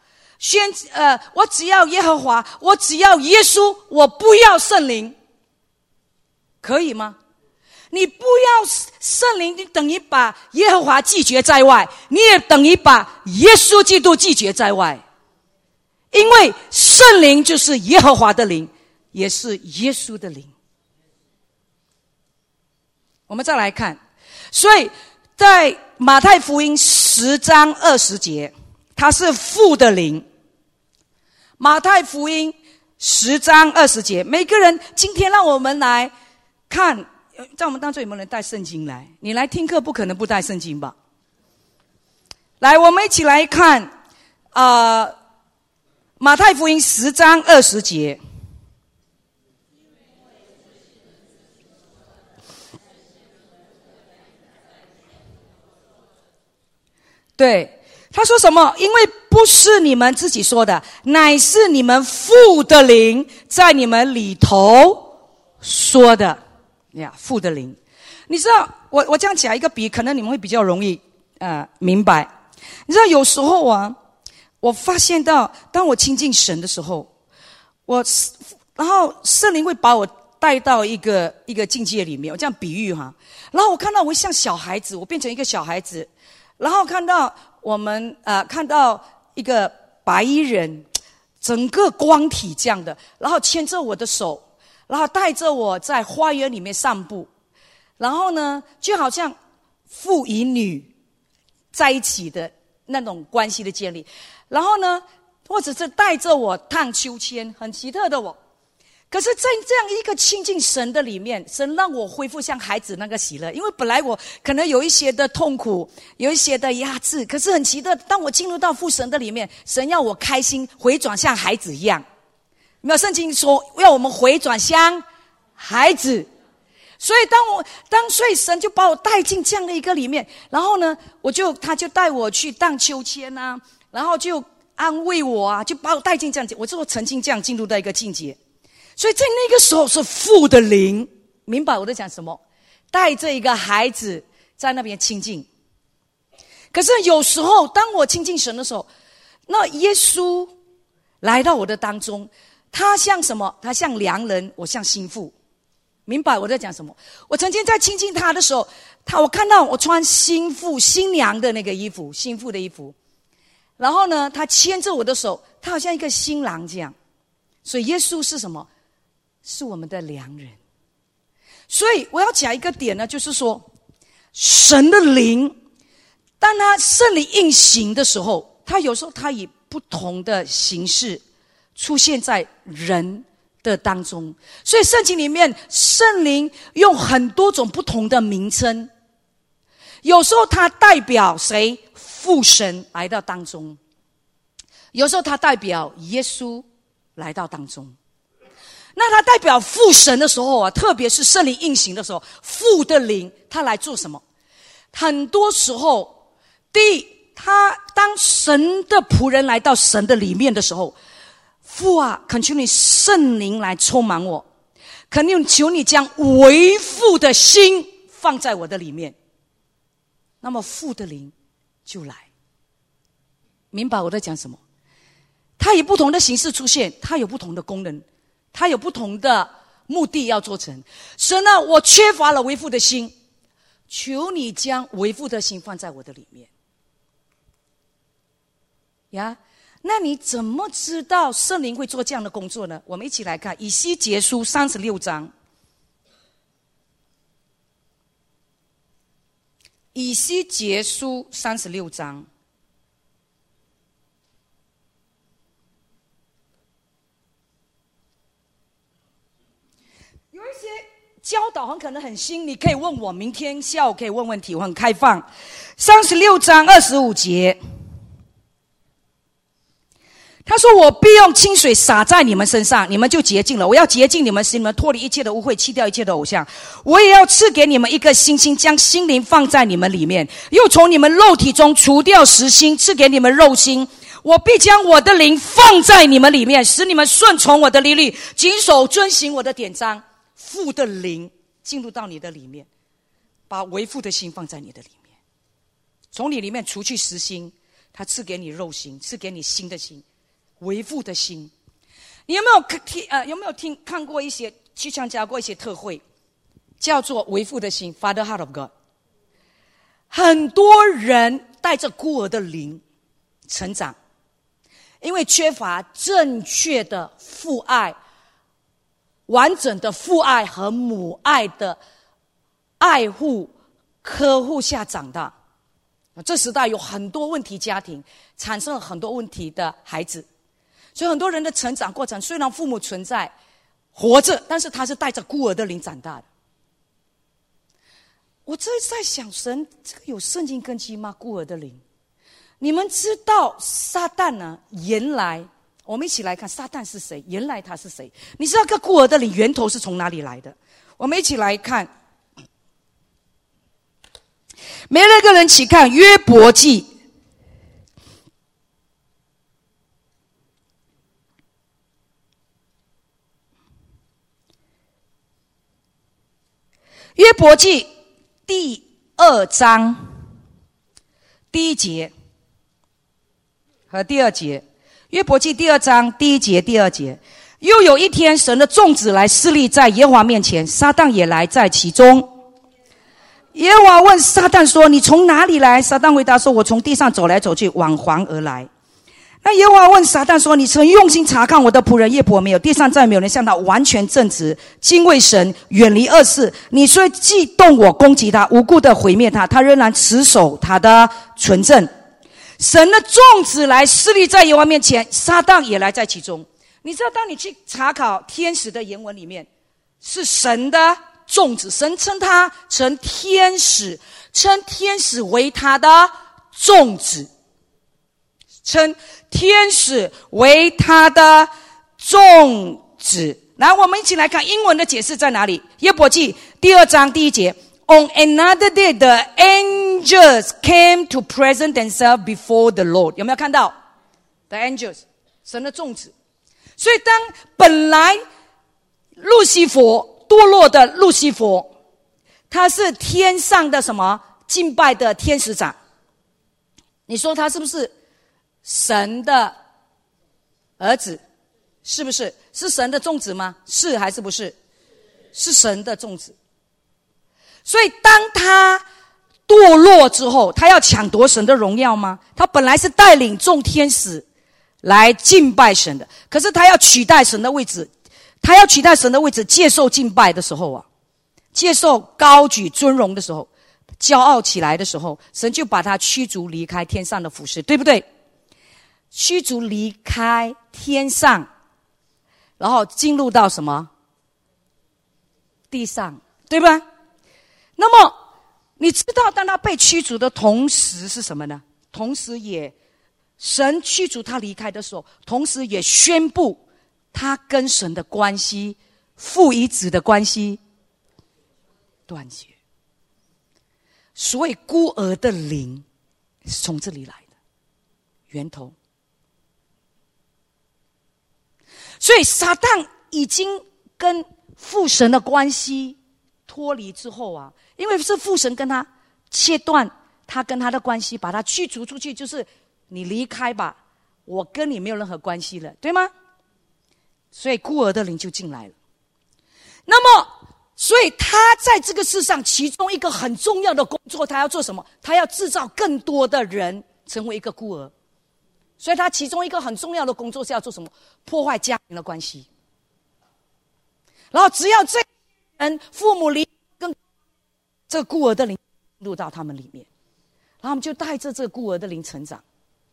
耶和华，我只要耶稣，我不要圣灵，可以吗？你不要圣灵，你等于把耶和华拒绝在外，你也等于把耶稣基督拒绝在外。因为圣灵就是耶和华的灵，也是耶稣的灵。我们再来看，所以在马太福音10章20节，它是父的灵。马太福音10章20节，每个人今天让我们来看，在我们当中有没有人带圣经来？你来听课不可能不带圣经吧？来，我们一起来看马太福音10章20节。对，他说什么？因为不是你们自己说的，乃是你们父的灵在你们里头说的呀，父的灵。你知道，我这样讲一个比喻，可能你们会比较容易明白。你知道，有时候我发现到，当我亲近神的时候，然后圣灵会把我带到一个境界里面。我这样比喻然后我看到我像小孩子，我变成一个小孩子。然后看到看到一个白衣人，整个光体这样的，然后牵着我的手，然后带着我在花园里面散步，然后呢，就好像父与女在一起的那种关系的建立，然后呢，或者是带着我荡秋千，很奇特的我。可是在这样一个亲近神的里面，神让我恢复像孩子那个喜乐。因为本来我可能有一些的痛苦，有一些的压制，可是很奇特，当我进入到父神的里面，神要我开心，回转像孩子一样。没有，圣经说要我们回转像孩子。所以所以神就把我带进这样的一个里面，然后呢，他就带我去荡秋千然后就安慰我就把我带进这样，我就曾经这样进入到一个境界。所以在那个时候是父的灵，明白我在讲什么？带着一个孩子在那边亲近。可是有时候当我亲近神的时候，那耶稣来到我的当中，他像什么？他像良人，我像心腹。明白我在讲什么？我曾经在亲近他的时候，我看到我穿新娘的那个衣服，新妇的衣服。然后呢，他牵着我的手，他好像一个新郎这样。所以耶稣是什么？是我们的良人。所以我要讲一个点呢，就是说神的灵，当他圣灵运行的时候，他有时候他以不同的形式出现在人的当中。所以圣经里面圣灵用很多种不同的名称，有时候他代表谁？父神来到当中，有时候他代表耶稣来到当中。那他代表父神的时候特别是圣灵运行的时候，父的灵他来做什么？很多时候，第一，他当神的仆人来到神的里面的时候，父恳求你圣灵来充满我，恳求你将为父的心放在我的里面，那么父的灵就来。明白我在讲什么？他以不同的形式出现，他有不同的功能，他有不同的目的要做成。神我缺乏了为父的心，求你将为父的心放在我的里面呀。 那你怎么知道圣灵会做这样的工作呢？我们一起来看以西结书36章。以西结书36章。有一些教导很可能很新，你可以问我，明天下午可以问问题，我很开放。36章25节，他说：“我必用清水洒在你们身上，你们就洁净了。我要洁净你们，使你们脱离一切的污秽，弃掉一切的偶像。我也要赐给你们一个新心，将心灵放在你们里面，又从你们肉体中除掉实心，赐给你们肉心。我必将我的灵放在你们里面，使你们顺从我的律例，谨守遵行我的典章。父的灵进入到你的里面，把为父的心放在你的里面，从你里面除去实心，他赐给你肉心，赐给你新的心。”为父的心，你有没有看过一些去参加过一些特会，叫做为父的心 Father Heart of God。 很多人带着孤儿的灵成长，因为缺乏正确的父爱，完整的父爱和母爱的爱护呵护下长大。这时代有很多问题家庭，产生了很多问题的孩子，所以很多人的成长过程，虽然父母存在活着，但是他是带着孤儿的灵长大的。我这在想，神这个有圣经根基吗？孤儿的灵，你们知道撒旦呢？原来我们一起来看撒旦是谁，原来他是谁？你知道这个孤儿的灵源头是从哪里来的？我们一起来看，每一个人起看约伯记。约伯记第2章第1节和第2节。约伯记第2章第1节第2节。又有一天，神的众子来侍立在耶和华面前，撒旦也来在其中。耶和华问撒旦说：“你从哪里来？”撒旦回答说：“我从地上走来走去，往还而来。”那耶和华问撒旦说：“你曾用心查看我的仆人约伯没有？地上再没有人像他完全正直，敬畏神，远离恶事。你虽既动我攻击他，无故的毁灭他，他仍然持守他的纯正。神的众子来侍立在耶和华面前，撒旦也来在其中。”你知道，当你去查考天使的原文里面，是神的众子，神称他成天使，称天使为他的众子，称天使为他的众子。来，我们一起来看英文的解释在哪里。约伯记第2章第1节。On another day, the angels came to present themselves before the Lord. 有没有看到 ？The angels， 神的众子。所以当本来路西佛堕落的路西佛，他是天上的什么敬拜的天使长，你说他是不是神的儿子？是不是？是神的众子吗？是还是不是？是神的众子。所以当他堕落之后，他要抢夺神的荣耀吗？他本来是带领众天使来敬拜神的，可是他要取代神的位置，接受敬拜的时候啊，接受高举尊荣的时候，骄傲起来的时候，神就把他驱逐离开天上的服事，对不对？驱逐离开天上，然后进入到什么？地上，对吧？那么你知道当他被驱逐的同时是什么呢？同时也神驱逐他离开的时候，同时也宣布他跟神的关系，父与子的关系断绝。所以孤儿的灵是从这里来的源头。所以撒旦已经跟父神的关系脱离之后啊，因为是父神跟他切断他跟他的关系，把他驱逐出去，就是你离开吧，我跟你没有任何关系了，对吗？所以孤儿的灵就进来了。那么所以他在这个世上其中一个很重要的工作，他要做什么？他要制造更多的人成为一个孤儿， 所以他其中一个很重要的工作是要做什么？破坏家庭的关系。然后只要这人父母离跟这个孤儿的灵入到他们里面，然后他们就带着这个孤儿的灵成长。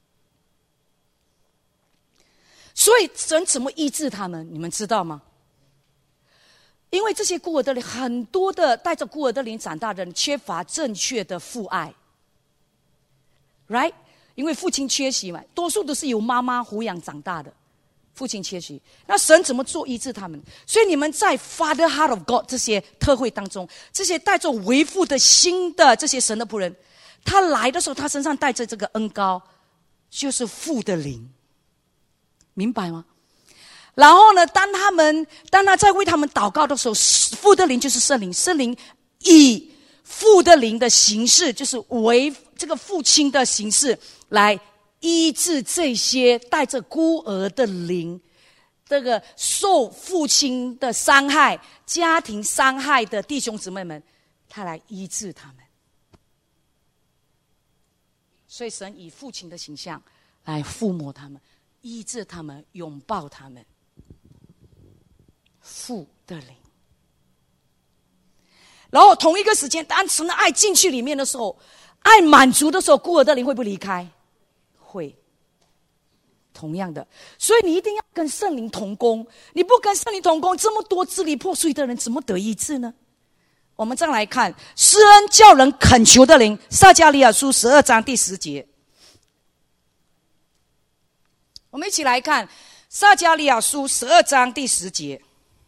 所以神怎么医治他们？你们知道吗？因为这些孤儿的灵，很多的带着孤儿的灵长大的人缺乏正确的父爱 ，right？ 因为父亲缺席嘛，多数都是由妈妈抚养长大的，父亲缺席。那神怎么做医治他们？所以你们在 Father Heart of God 这些特会当中，这些带着为父的心的这些神的仆人，他来的时候，他身上带着这个恩膏，就是父的灵，明白吗？然后呢，当他在为他们祷告的时候，父的灵就是圣灵，圣灵以父的灵的形式，就是为这个父亲的形式来医治这些带着孤儿的灵，这个受父亲的伤害、家庭伤害的弟兄姊妹们，他来医治他们。所以神以父亲的形象来抚摸他们，医治他们，拥抱他们。父的灵。然后同一个时间，当神的爱进去里面的时候，爱满足的时候，孤儿的灵会不会离开？会。同样的，所以你一定要跟圣灵同工。你不跟圣灵同工，这么多支离破碎的人怎么得医治呢？我们再来看施恩叫人恳求的灵，撒迦利亚书12章第10节。我们一起来看撒迦利亚书12章第10节。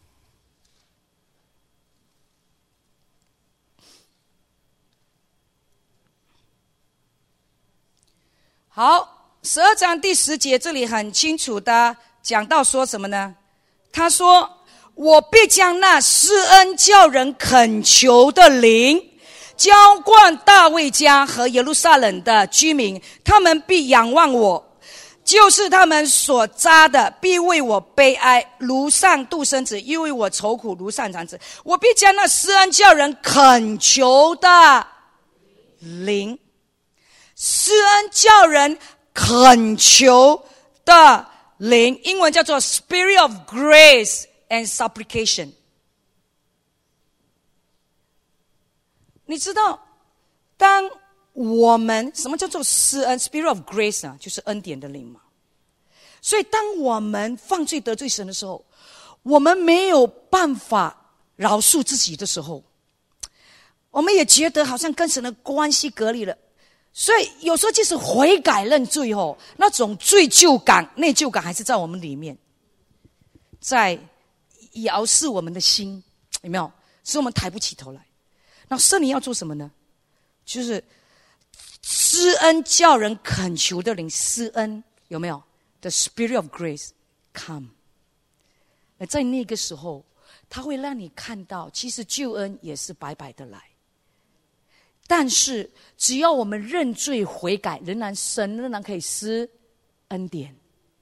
好，12章第10节这里很清楚的讲到说什么呢？他说：我必将那施恩叫人恳求的灵浇灌大卫家和耶路撒冷的居民，他们必仰望我，就是他们所扎的必为我悲哀，如上独生子，又为我愁苦，如上长子。我必将那施恩叫人恳求的灵，施恩叫人恳求的灵，英文叫做 Spirit of Grace and Supplication。 你知道当我们什么叫做施恩 Spirit of Grace 啊，就是恩典的灵嘛。所以当我们犯罪得罪神的时候，我们没有办法饶恕自己的时候，我们也觉得好像跟神的关系隔离了。所以有时候即使悔改认罪后，那种罪疚感、内疚感还是在我们里面，在摇视我们的心，有没有？使我们抬不起头来。那圣灵要做什么呢？就是施恩叫人恳求的灵，施恩有没有 ？The Spirit of Grace come。在那个时候，他会让你看到，其实救恩也是白白的来。但是只要我们认罪悔改，神仍然可以施恩典，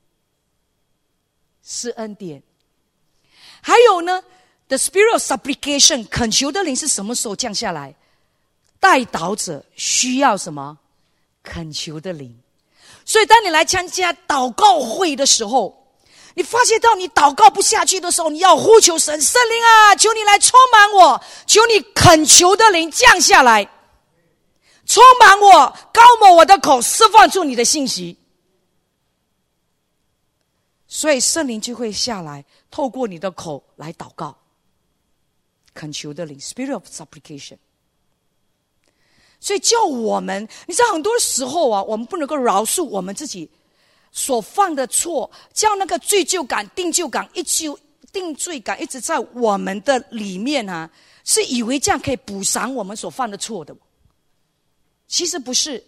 施恩典。还有呢 ，the spirit of supplication， 恳求的灵是什么时候降下来？代祷者需要什么？恳求的灵。所以当你来参加祷告会的时候，你发现到你祷告不下去的时候，你要呼求神，圣灵啊，求你来充满我，求你恳求的灵降下来，充满我，高抹我的口，释放出你的信息。所以圣灵就会下来，透过你的口来祷告，恳求的灵 Spirit of Supplication。 所以叫我们，你知道很多时候啊，我们不能够饶恕我们自己所犯的错，叫那个罪疚感、定罪感一直在我们的里面啊，是以为这样可以补偿我们所犯的错的。其实不是。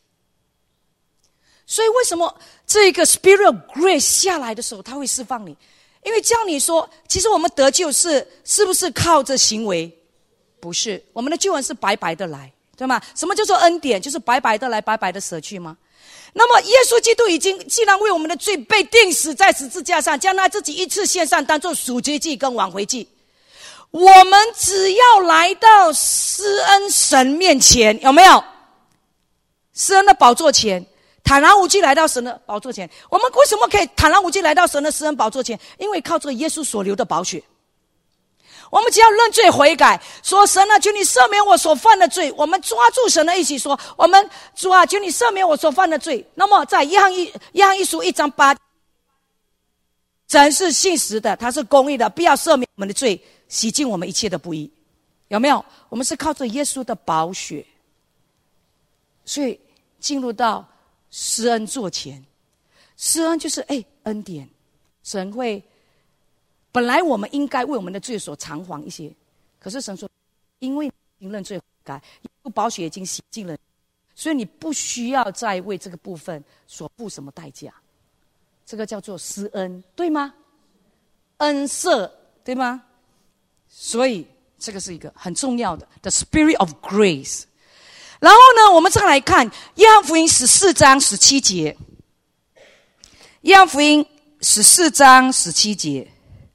所以为什么这个 Spirit of Grace 下来的时候，他会释放你？因为叫你说，其实我们得救是不是靠着行为？不是，我们的救恩是白白的来，对吗？什么叫做恩典？就是白白的来，白白的舍去吗？那么耶稣基督既然为我们的罪被钉死在十字架上，将他自己一次献上，当作赎罪祭跟挽回祭。我们只要来到施恩神面前，有没有？施恩的宝座前， 坦然无惧来到神的宝座前。我们为什么可以坦然无惧来到神的施恩宝座前？因为靠这个耶稣所流的宝血。我们只要认罪悔改，说神啊，求你赦免我所犯的罪。我们抓住神的一起说，我们主啊，求你赦免我所犯的罪。那么在约翰一书1章8，神是信实的，他是公义的，必要赦免我们的罪，洗净我们一切的不义。有没有？我们是靠着耶稣的宝血，所以进入到施恩座前。施恩就是恩典，神会本来我们应该为我们的罪所偿还一些，可是神说，因为你认罪悔改，宝血已经洗净了，所以你不需要再为这个部分所付什么代价。这个叫做施恩，对吗？恩赦，对吗？所以这个是一个很重要的 The Spirit of Grace。 然后呢，我们再来看约翰福音14章17节。约翰福音14章17节，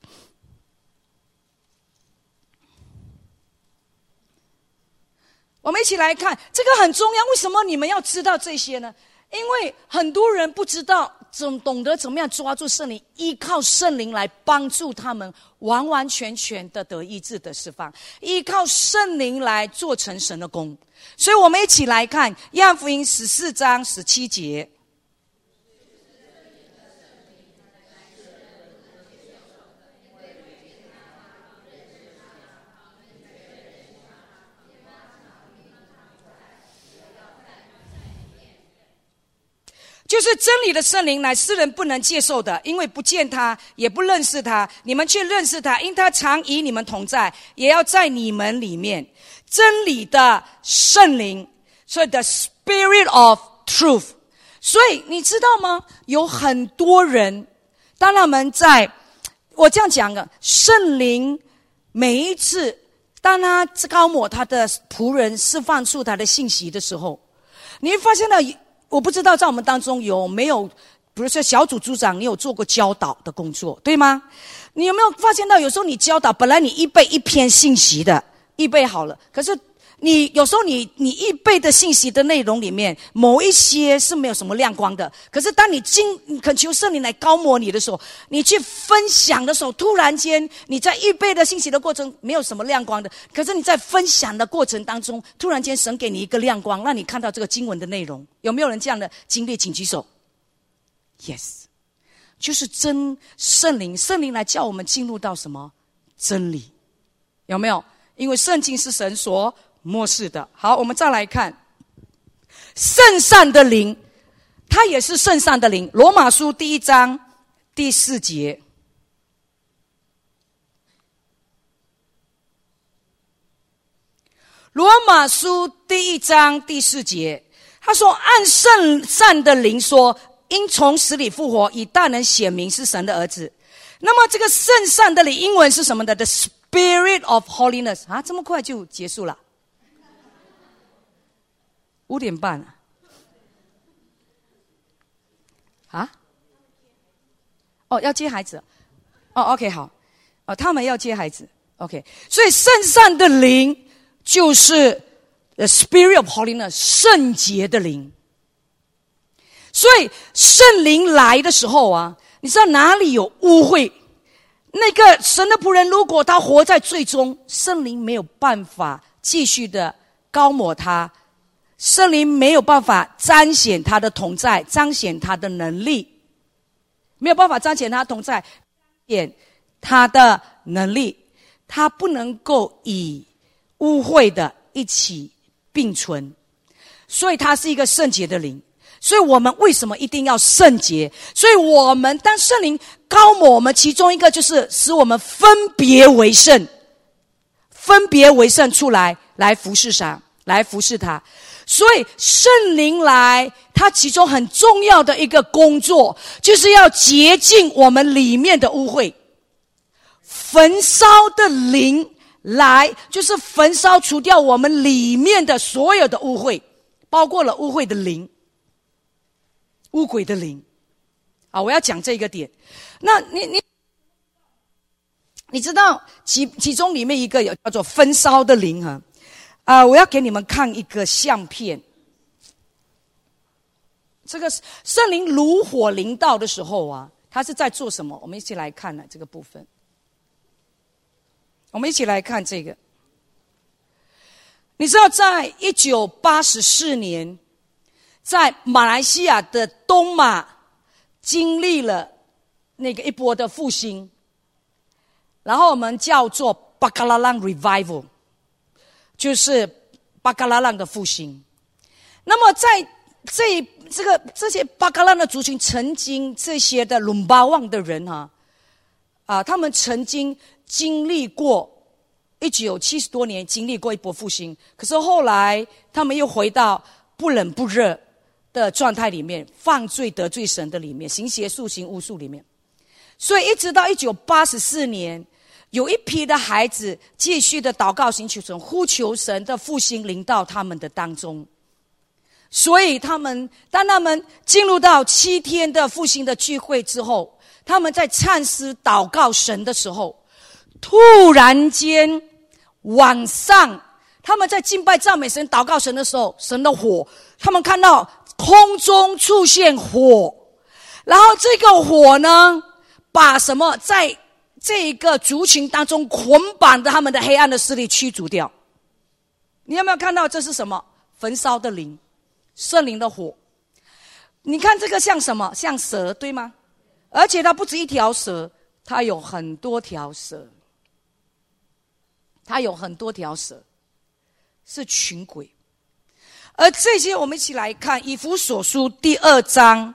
我们一起来看，这个很重要。为什么你们要知道这些呢？因为很多人不知道懂得怎么样抓住圣灵，依靠圣灵来帮助他们完完全全的得医治的释放，依靠圣灵来做成神的功。所以我们一起来看约翰福音14章17节。就是真理的圣灵乃世人不能接受的，因为不见他，也不认识他，你们却认识他，因他常与你们同在，也要在你们里面。真理的圣灵，所以 the Spirit of Truth。 所以你知道吗？有很多人，当他们我这样讲的，圣灵每一次当他高抹他的仆人释放出他的信息的时候，你会发现到，我不知道在我们当中有没有，比如说小组组长，你有做过教导的工作，对吗？你有没有发现到，有时候你教导，本来你预备一篇信息的，预备好了，可是你有时候你预备的信息的内容里面，某一些是没有什么亮光的。可是当你恳求圣灵来高摩你的时候，你去分享的时候，突然间你在预备的信息的过程没有什么亮光的，可是你在分享的过程当中，突然间神给你一个亮光，让你看到这个经文的内容。有没有人这样的经历？请举手。 Yes， 就是圣灵来叫我们进入到什么真理？有没有？因为圣经是神所默示的。好，我们再来看圣善的灵，它也是圣善的灵。罗马书1章4节，罗马书1章4节，他说按圣善的灵说，因从死里复活，以大能显明是神的儿子。那么这个圣善的灵英文是什么的？ The Spirit of Holiness。 啊，这么快就结束了？5点半啊？哦，要接孩子。哦 ，OK， 好。哦，他们要接孩子。OK， 所以圣善的灵就是 The Spirit of Holiness， 圣洁的灵。所以圣灵来的时候啊，你知道哪里有污秽，那个神的仆人如果他活在罪中，圣灵没有办法继续的高抹他，圣灵没有办法彰显他的同在，彰显他的能力，没有办法彰显他的同在，彰显他的能力，他不能够以污秽的一起并存，所以他是一个圣洁的灵。所以我们为什么一定要圣洁？所以我们当圣灵高抹我们，其中一个就是使我们分别为圣，分别为圣出来，来服侍上，来服侍他。所以圣灵来，它其中很重要的一个工作，就是要洁净我们里面的污秽。焚烧的灵来，就是焚烧除掉我们里面的所有的污秽，包括了污秽的灵，污鬼的灵。啊，我要讲这个点。那你知道其中里面一个有叫做焚烧的灵我要给你们看一个相片。 这个圣灵如火临到的时候啊，他是在做什么？我们一起来看这个部分。我们一起来看这个。你知道在1984年，在马来西亚的东马经历了那个一波的复兴，然后我们叫做巴嘎拉朗 Revival， 就是巴嘎拉朗的复兴。那么在这些巴嘎拉的族群，曾经这些的伦巴旺的人他们曾经经历过1970多年经历过一波复兴，可是后来他们又回到不冷不热的状态里面，犯罪得罪神的里面，行邪术行巫术里面。所以一直到1984年，有一批的孩子继续的祷告寻求神，呼求神的复兴临到他们的当中。所以当他们进入到7天的复兴的聚会之后，他们在唱诗祷告神的时候，突然间晚上他们在敬拜赞美神祷告神的时候，神的火，他们看到空中出现火，然后这个火呢，把什么在这个族群当中捆绑的他们的黑暗的势力驱逐掉。你有没有看到这是什么？焚烧的灵，圣灵的火。你看这个像什么？像蛇，对吗？而且它不止一条蛇，它有很多条蛇，它有很多条蛇，是群鬼。而这些我们一起来看以弗所书第2章。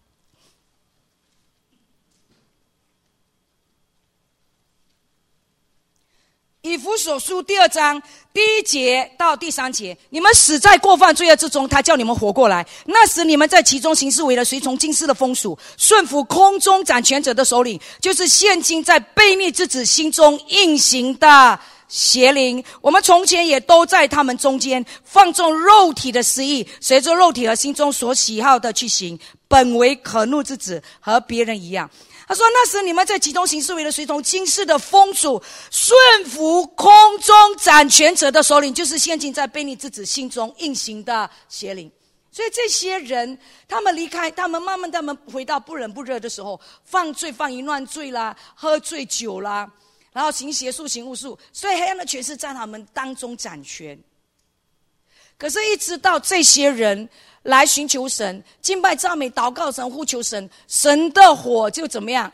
以弗所书第2章第1节到第3节，你们死在过犯罪恶之中，他叫你们活过来。那时你们在其中行事为了随从今世的风俗，顺服空中掌权者的首领，就是现今在悖逆之子心中运行的邪灵。我们从前也都在他们中间，放纵肉体的私意，随着肉体和心中所喜好的去行，本为可怒之子，和别人一样。他说那时你们在其中行事为了随从今世的风俗，顺服空中掌权者的首领，就是现今在悖逆之子心中运行的邪灵。所以这些人他们离开，他们慢慢他们回到不冷不热的时候，犯罪犯淫乱罪啦，喝醉酒啦，然后行邪术行巫术，所以黑暗的权势在他们当中掌权。可是一直到这些人来寻求神，敬拜赞美祷告神，呼求神，神的火就怎么样？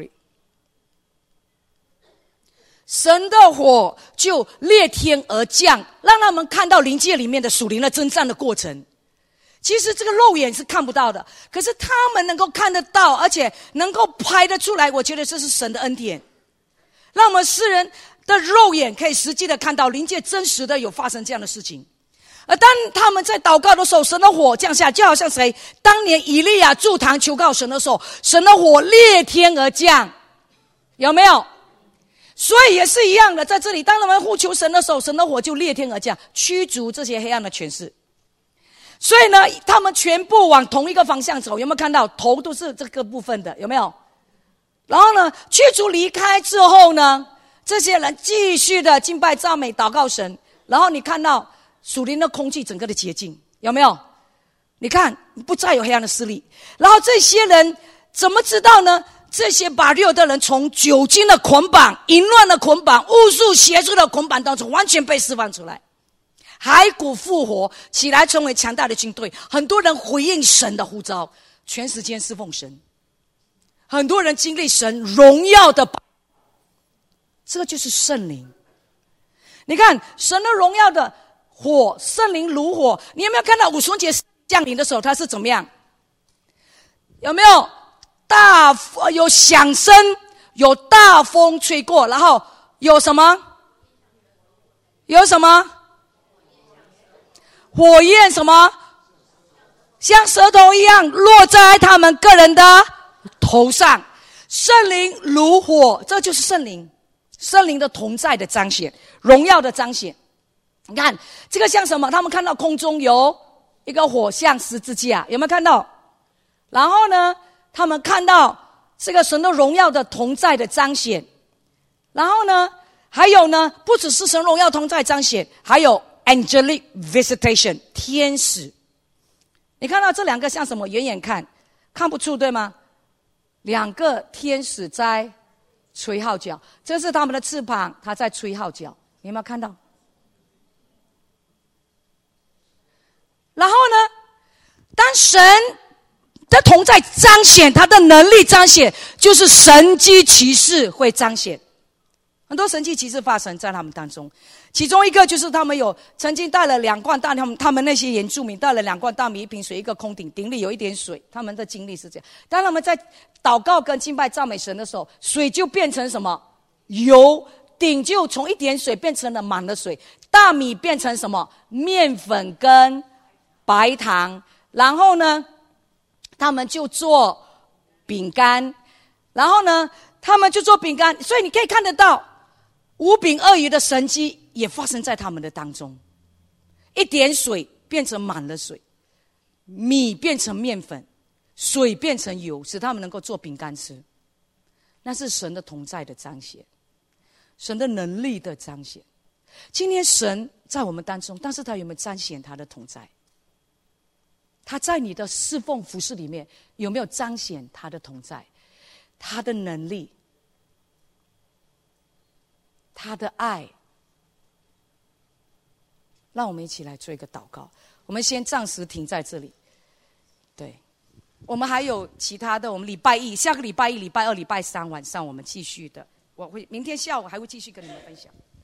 神的火就裂天而降，让他们看到灵界里面的属灵的征战的过程。其实这个肉眼是看不到的，可是他们能够看得到，而且能够拍得出来。我觉得这是神的恩典，让我们世人的肉眼可以实际的看到灵界真实的有发生这样的事情。而当他们在祷告的时候，神的火降下，就好像谁？当年以利亚筑坛求告神的时候，神的火裂天而降，有没有？所以也是一样的，在这里当他们呼求神的时候，神的火就裂天而降，驱逐这些黑暗的权势。所以呢，他们全部往同一个方向走，有没有看到？头都是这个部分的，有没有？然后呢，驱逐离开之后呢，这些人继续的敬拜赞美祷告神，然后你看到属灵的空气整个的洁净，有没有？你看不再有黑暗的势力。然后这些人怎么知道呢？这些把六的人从酒精的捆绑、淫乱的捆绑、巫术邪术的捆绑当中完全被释放出来，骸骨复活起来，成为强大的军队。很多人回应神的呼召，全时间侍奉神。很多人经历神荣耀的，这就是圣灵。你看神的荣耀的火，圣灵如火。你有没有看到五旬节降临的时候，它是怎么样？有没有有响声，有大风吹过，然后有什么？有什么？火焰什么？像舌头一样落在他们个人的头上。圣灵如火，这就是圣灵，圣灵的同在的彰显，荣耀的彰显。你看这个像什么？他们看到空中有一个火像十字架，有没有看到？然后呢，他们看到这个神的荣耀的同在的彰显。然后呢，还有呢，不只是神荣耀同在彰显，还有 angelic visitation， 天使你看到这两个像什么？远远看不出，对吗？两个天使在吹号角，这是他们的翅膀，他在吹号角，你有没有看到？然后呢，当神的同在彰显，他的能力彰显，就是神迹奇事会彰显。很多神迹奇事发生在他们当中，其中一个就是他们有曾经带了2罐大，他们那些原住民带了2罐大米，1瓶水，一个空鼎，鼎里有一点水，他们的经历是这样。当他们在祷告跟敬拜赞美神的时候，水就变成什么？油，鼎就从一点水变成了满了水，大米变成什么？面粉跟白糖，然后呢，他们就做饼干，然后呢，他们就做饼干，所以你可以看得到5饼2鱼的神迹也发生在他们的当中，一点水变成满了水，米变成面粉，水变成油，使他们能够做饼干吃。那是神的同在的彰显，神的能力的彰显。今天神在我们当中，但是他有没有彰显他的同在？他在你的侍奉服事里面有没有彰显他的同在，他的能力，他的爱？让我们一起来做一个祷告。我们先暂时停在这里。对，我们还有其他的，我们礼拜一、下个礼拜一、礼拜二、礼拜三晚上我们继续的。我会明天下午还会继续跟你们分享。